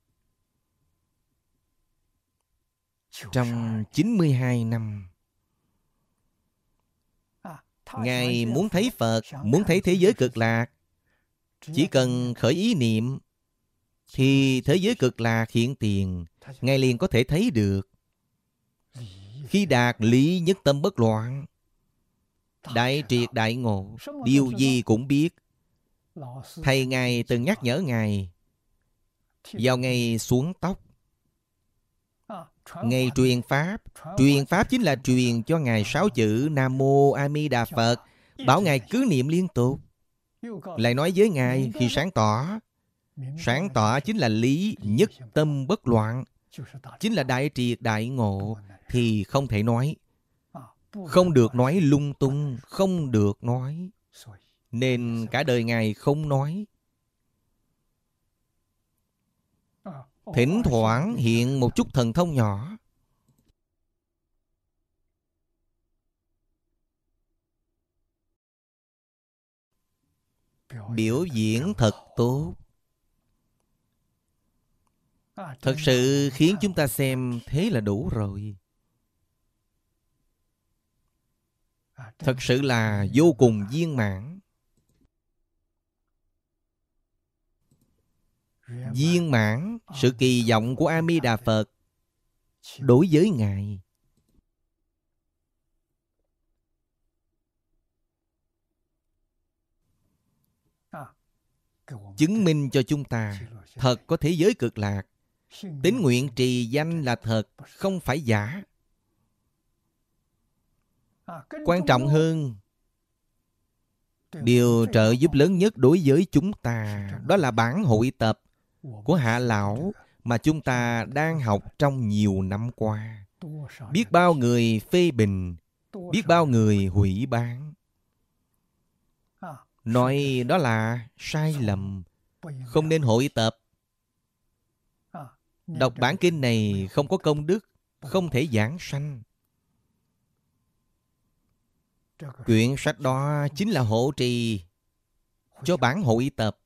Trong 92 năm, Ngài muốn thấy Phật, muốn thấy thế giới cực lạc, chỉ cần khởi ý niệm thì thế giới cực lạc hiện tiền, Ngài liền có thể thấy được. Khi đạt lý nhất tâm bất loạn, đại triệt đại ngộ, điều gì cũng biết. Thầy Ngài từng nhắc nhở Ngài vào ngày xuống tóc, ngày truyền pháp. Truyền pháp chính là truyền cho Ngài 6 chữ Nam Mô A Di Đà Phật, bảo Ngài cứ niệm liên tục. Lại nói với Ngài khi sáng tỏ. Sáng tỏ chính là lý nhất tâm bất loạn, chính là đại triệt đại ngộ, thì không thể nói. Không được nói lung tung, không được nói. Nên cả đời Ngài không nói. thỉnh thoảng hiện một chút thần thông nhỏ. Biểu diễn thật tốt, thật sự khiến chúng ta xem thế là đủ rồi. Thật sự là vô cùng viên mãn. Viên mãn sự kỳ vọng của A Di Đà Phật đối với Ngài. Chứng minh cho chúng ta thật có thế giới cực lạc. Tín nguyện trì danh là thật, không phải giả. Quan trọng hơn, điều trợ giúp lớn nhất đối với chúng ta đó là bản hội tập của Hạ Lão mà chúng ta đang học trong nhiều năm qua. Biết bao người phê bình, biết bao người hủy báng, nói đó là sai lầm, không nên hội tập. Đọc bản kinh này không có công đức, không thể giảng sanh. Quyển sách đó chính là hộ trì cho bản hội tập,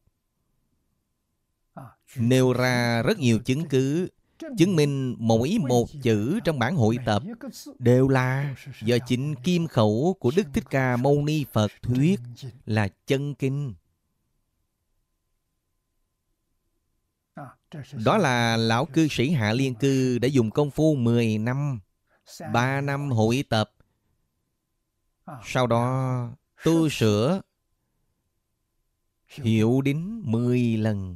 nêu ra rất nhiều chứng cứ, chứng minh mỗi một chữ trong bản hội tập đều là do chính kim khẩu của Đức Thích Ca Mâu Ni Phật thuyết, là chân kinh. Đó là lão cư sĩ Hạ Liên Cư đã dùng công phu 10 năm, 3 năm hội tập. Sau đó tu sửa, hiểu đến 10 lần.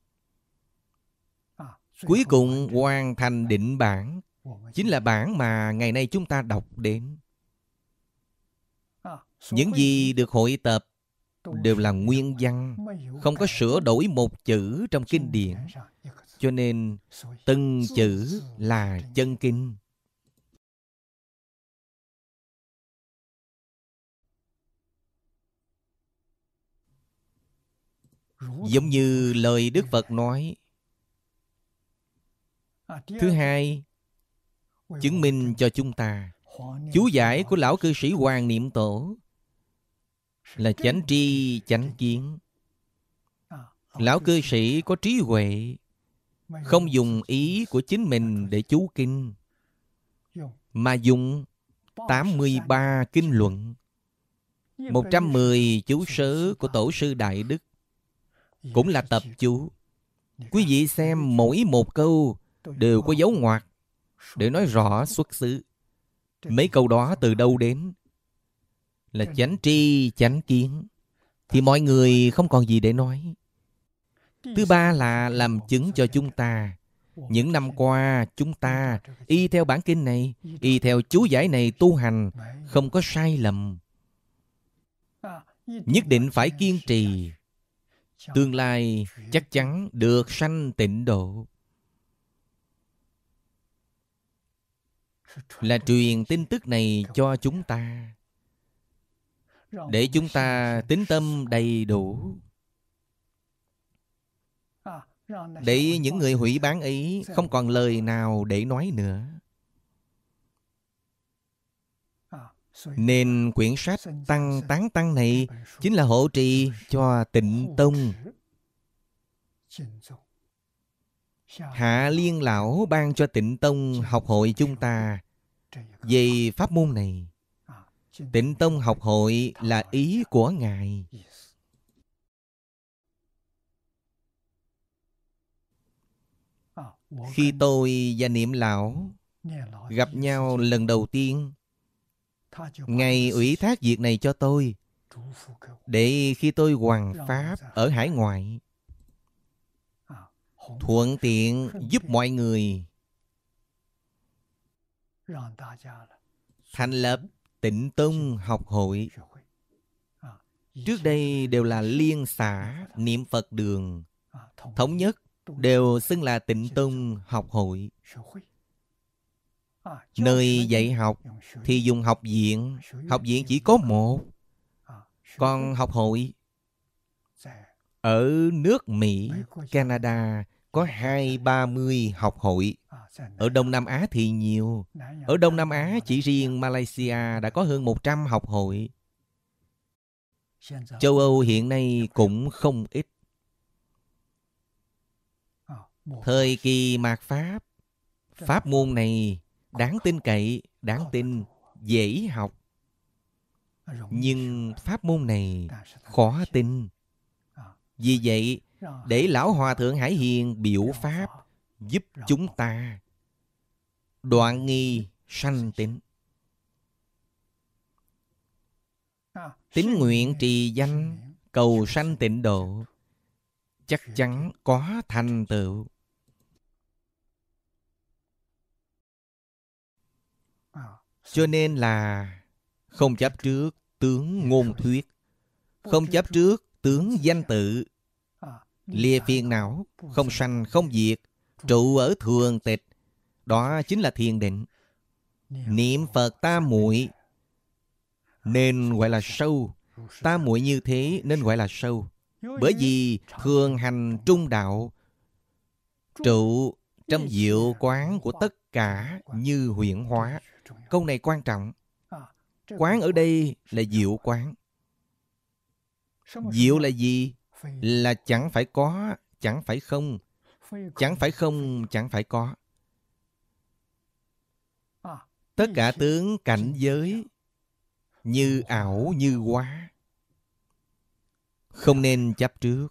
Cuối cùng hoàn thành định bản, chính là bản mà ngày nay chúng ta đọc đến. Những gì được hội tập đều là nguyên văn, không có sửa đổi một chữ trong kinh điển. Cho nên từng chữ là chân kinh. Giống như lời Đức Phật nói. Thứ hai, chứng minh cho chúng ta chú giải của lão cư sĩ Hoàng Niệm Tổ là chánh tri chánh kiến. Lão cư sĩ có trí huệ, không dùng ý của chính mình để chú kinh, mà dùng 83 kinh luận, 110 chú sớ của Tổ sư Đại Đức, cũng là tập chú. Quý vị xem mỗi một câu đều có dấu ngoặc để nói rõ xuất xứ. Mấy câu đó từ đâu đến? Là chánh tri chánh kiến, thì mọi người không còn gì để nói. Thứ ba là làm chứng cho chúng ta, những năm qua chúng ta y theo bản kinh này, y theo chú giải này tu hành, không có sai lầm. Nhất định phải kiên trì, tương lai chắc chắn được sanh tịnh độ. Là truyền tin tức này cho chúng ta, để chúng ta tín tâm đầy đủ, để những người hủy bán ấy không còn lời nào để nói nữa. Nên quyển sách Tăng Tán Tăng này chính là hộ trì cho Tịnh Tông. Hạ Liên Lão ban cho Tịnh Tông học hội chúng ta về pháp môn này. Tịnh Tông học hội là ý của Ngài. Khi tôi và Niệm Lão gặp nhau lần đầu tiên, Ngài ủy thác việc này cho tôi, để khi tôi hoằng pháp ở hải ngoại, thuận tiện giúp mọi người thành lập Tịnh Tông học hội. Trước đây đều là liên xã niệm Phật đường, thống nhất đều xưng là Tịnh Tông học hội. Nơi dạy học thì dùng học viện, học viện chỉ có một. Còn học hội ở nước Mỹ, Canada có 20-30 học hội. Ở Đông Nam Á thì nhiều. Ở Đông Nam Á chỉ riêng Malaysia đã có hơn 100 học hội. Châu Âu hiện nay cũng không ít. Thời kỳ mạt Pháp, pháp môn này đáng tin cậy, đáng tin, dễ học. Nhưng pháp môn này khó tin. Vì vậy, để Lão Hòa Thượng Hải Hiền biểu pháp giúp chúng ta đoạn nghi sanh tín. Tín nguyện trì danh, cầu sanh tịnh độ, chắc chắn có thành tựu. Cho nên là không chấp trước tướng ngôn thuyết, không chấp trước tướng danh tự, lìa phiền não, không sanh không diệt, trụ ở thường tịch. Đó chính là thiền định. Niệm Phật tam muội nên gọi là sâu. Tam muội như thế nên gọi là sâu. Bởi vì thường hành trung đạo, trụ trong diệu quán của tất cả như huyễn hóa. Câu này quan trọng. Quán ở đây là diệu quán. Diệu là gì? Là chẳng phải có, chẳng phải không. Chẳng phải không, chẳng phải có. Tất cả tướng cảnh giới như ảo như hóa. Không nên chấp trước.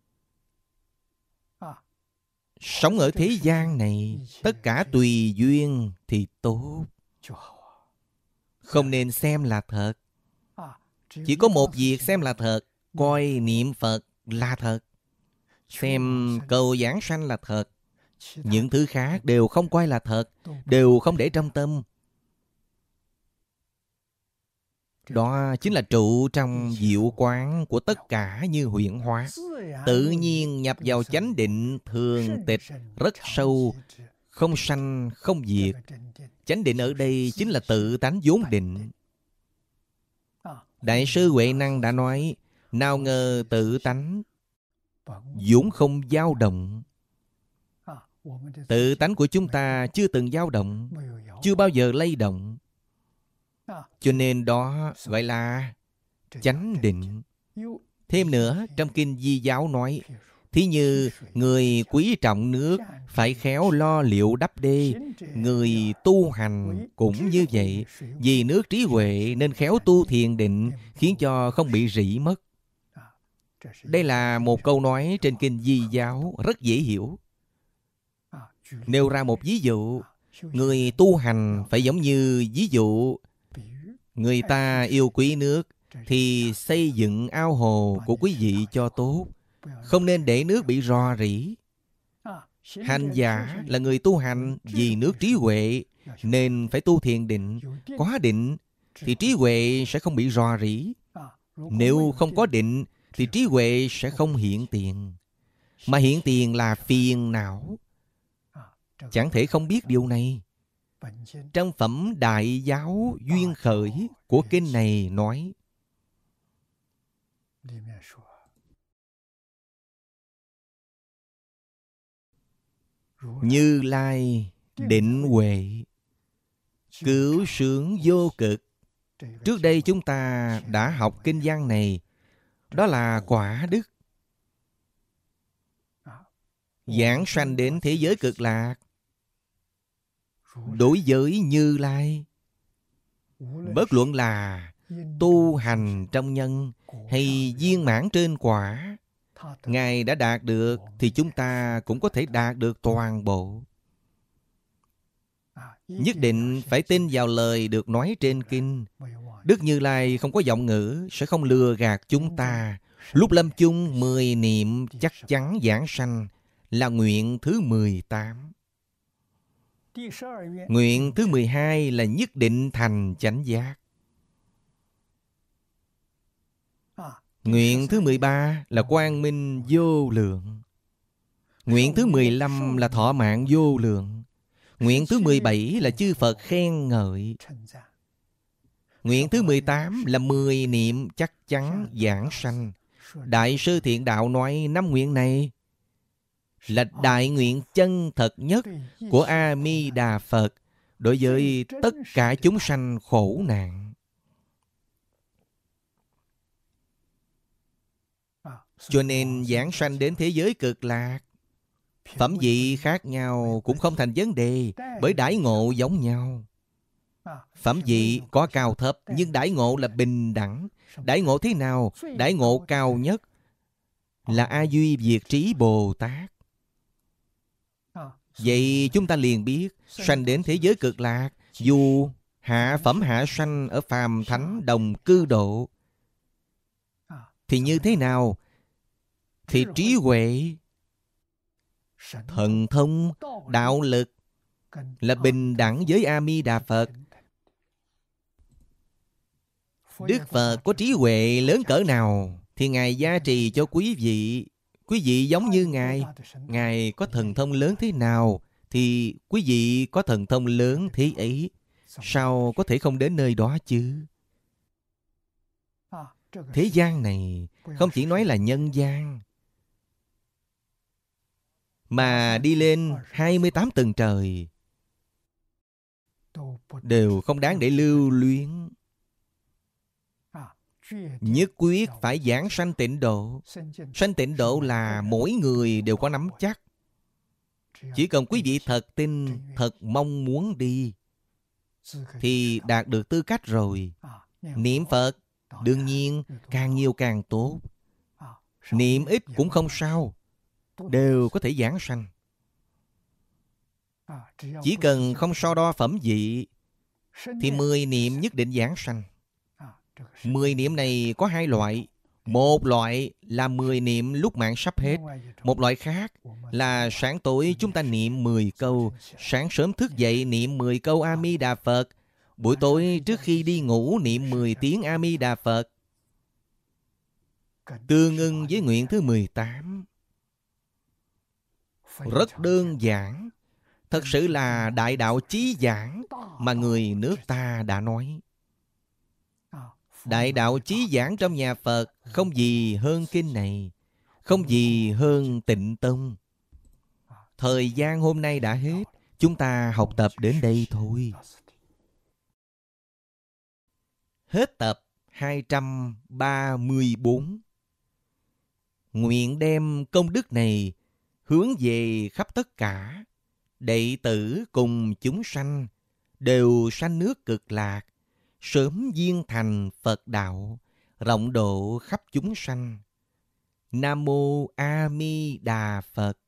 Sống ở thế gian này, tất cả tùy duyên thì tốt. Không nên xem là thật. Chỉ có một việc xem là thật, coi niệm Phật là thật, xem cầu giảng sanh là thật. Những thứ khác đều không coi là thật, đều không để trong tâm. Đó chính là trụ trong diệu quán của tất cả như huyễn hóa. Tự nhiên nhập vào chánh định thường tịch rất sâu, không sanh không diệt. Chánh định ở đây chính là tự tánh vốn định. Đại sư Huệ Năng đã nói, nào ngờ tự tánh vốn không dao động. Tự tánh của chúng ta chưa từng dao động, chưa bao giờ lay động. Cho nên đó gọi là chánh định. Thêm nữa, trong Kinh Di Giáo nói, thí như người quý trọng nước phải khéo lo liệu đắp đê. Người tu hành cũng như vậy. Vì nước trí huệ nên khéo tu thiền định, khiến cho không bị rỉ mất. Đây là một câu nói trên Kinh Di Giáo rất dễ hiểu. Nêu ra một ví dụ, người tu hành phải giống như ví dụ người ta yêu quý nước thì xây dựng ao hồ của quý vị cho tốt, không nên để nước bị rò rỉ. Hành giả là người tu hành vì nước trí huệ nên phải tu thiền định. Có định thì trí huệ sẽ không bị rò rỉ. Nếu không có định thì trí huệ sẽ không hiện tiền. Mà hiện tiền là phiền não. Chẳng thể không biết điều này. Trong phẩm Đại Giáo Duyên Khởi của kinh này nói, Như Lai định huệ, cứu sướng vô cực. Trước đây chúng ta đã học kinh văn này. Đó là quả đức. Giảng sanh đến thế giới cực lạc. Đối với Như Lai, bất luận là tu hành trong nhân hay viên mãn trên quả, Ngài đã đạt được thì chúng ta cũng có thể đạt được toàn bộ. Nhất định phải tin vào lời được nói trên kinh. Đức Như Lai không có vọng ngữ, sẽ không lừa gạt chúng ta. Lúc lâm chung 10 niệm chắc chắn giảng sanh là nguyện thứ 18. Nguyện thứ 12 là nhất định thành chánh giác. Nguyện thứ 13 là quang minh vô lượng. Nguyện thứ 15 là thọ mạng vô lượng. Nguyện thứ 17 là chư Phật khen ngợi. Nguyện thứ 18 là 10 niệm chắc chắn giảng sanh. Đại sư Thiện Đạo nói 5 nguyện này là đại nguyện chân thật nhất của A Di Đà Phật đối với tất cả chúng sanh khổ nạn. Cho nên giảng sanh đến thế giới cực lạc, phẩm vị khác nhau cũng không thành vấn đề, bởi đãi ngộ giống nhau. Phẩm vị có cao thấp, nhưng đãi ngộ là bình đẳng. Đãi ngộ thế nào? Đãi ngộ cao nhất là A Duy Diệt Trí Bồ Tát. Vậy chúng ta liền biết, sanh đến thế giới cực lạc, dù hạ phẩm hạ sanh ở phàm thánh đồng cư độ, thì như thế nào? Thì trí huệ, thần thông, đạo lực là bình đẳng với A Di Đà Phật. Đức Phật có trí huệ lớn cỡ nào thì Ngài gia trì cho quý vị. Quý vị giống như Ngài. Ngài có thần thông lớn thế nào thì quý vị có thần thông lớn thế ấy. Sao có thể không đến nơi đó chứ? Thế gian này không chỉ nói là nhân gian, mà đi lên 28 tầng trời đều không đáng để lưu luyến. Nhất quyết phải giảng sanh tịnh độ. Sanh tịnh độ là mỗi người đều có nắm chắc. Chỉ cần quý vị thật tin, thật mong muốn đi, thì đạt được tư cách rồi. Niệm Phật đương nhiên càng nhiều càng tốt. Niệm ít cũng không sao, đều có thể giảng sanh. Chỉ cần không so đo phẩm vị, thì 10 niệm nhất định giảng sanh. 10 niệm này có 2 loại. Một loại là 10 niệm lúc mạng sắp hết. Một loại khác là sáng tối chúng ta niệm 10 câu. Sáng sớm thức dậy niệm 10 câu A Di Đà Phật. Buổi tối trước khi đi ngủ niệm 10 tiếng A Di Đà Phật. Tương ưng với nguyện thứ 18. Rất đơn giản. Thật sự là đại đạo chí giảng mà người nước ta đã nói. Đại đạo chí giảng trong nhà Phật không gì hơn kinh này, không gì hơn Tịnh Tông. Thời gian hôm nay đã hết, chúng ta học tập đến đây thôi. Hết tập 234. Nguyện đem công đức này hướng về khắp tất cả đệ tử cùng chúng sanh, đều sanh nước cực lạc, sớm viên thành Phật đạo, rộng độ khắp chúng sanh. Nam mô A Di Đà Phật.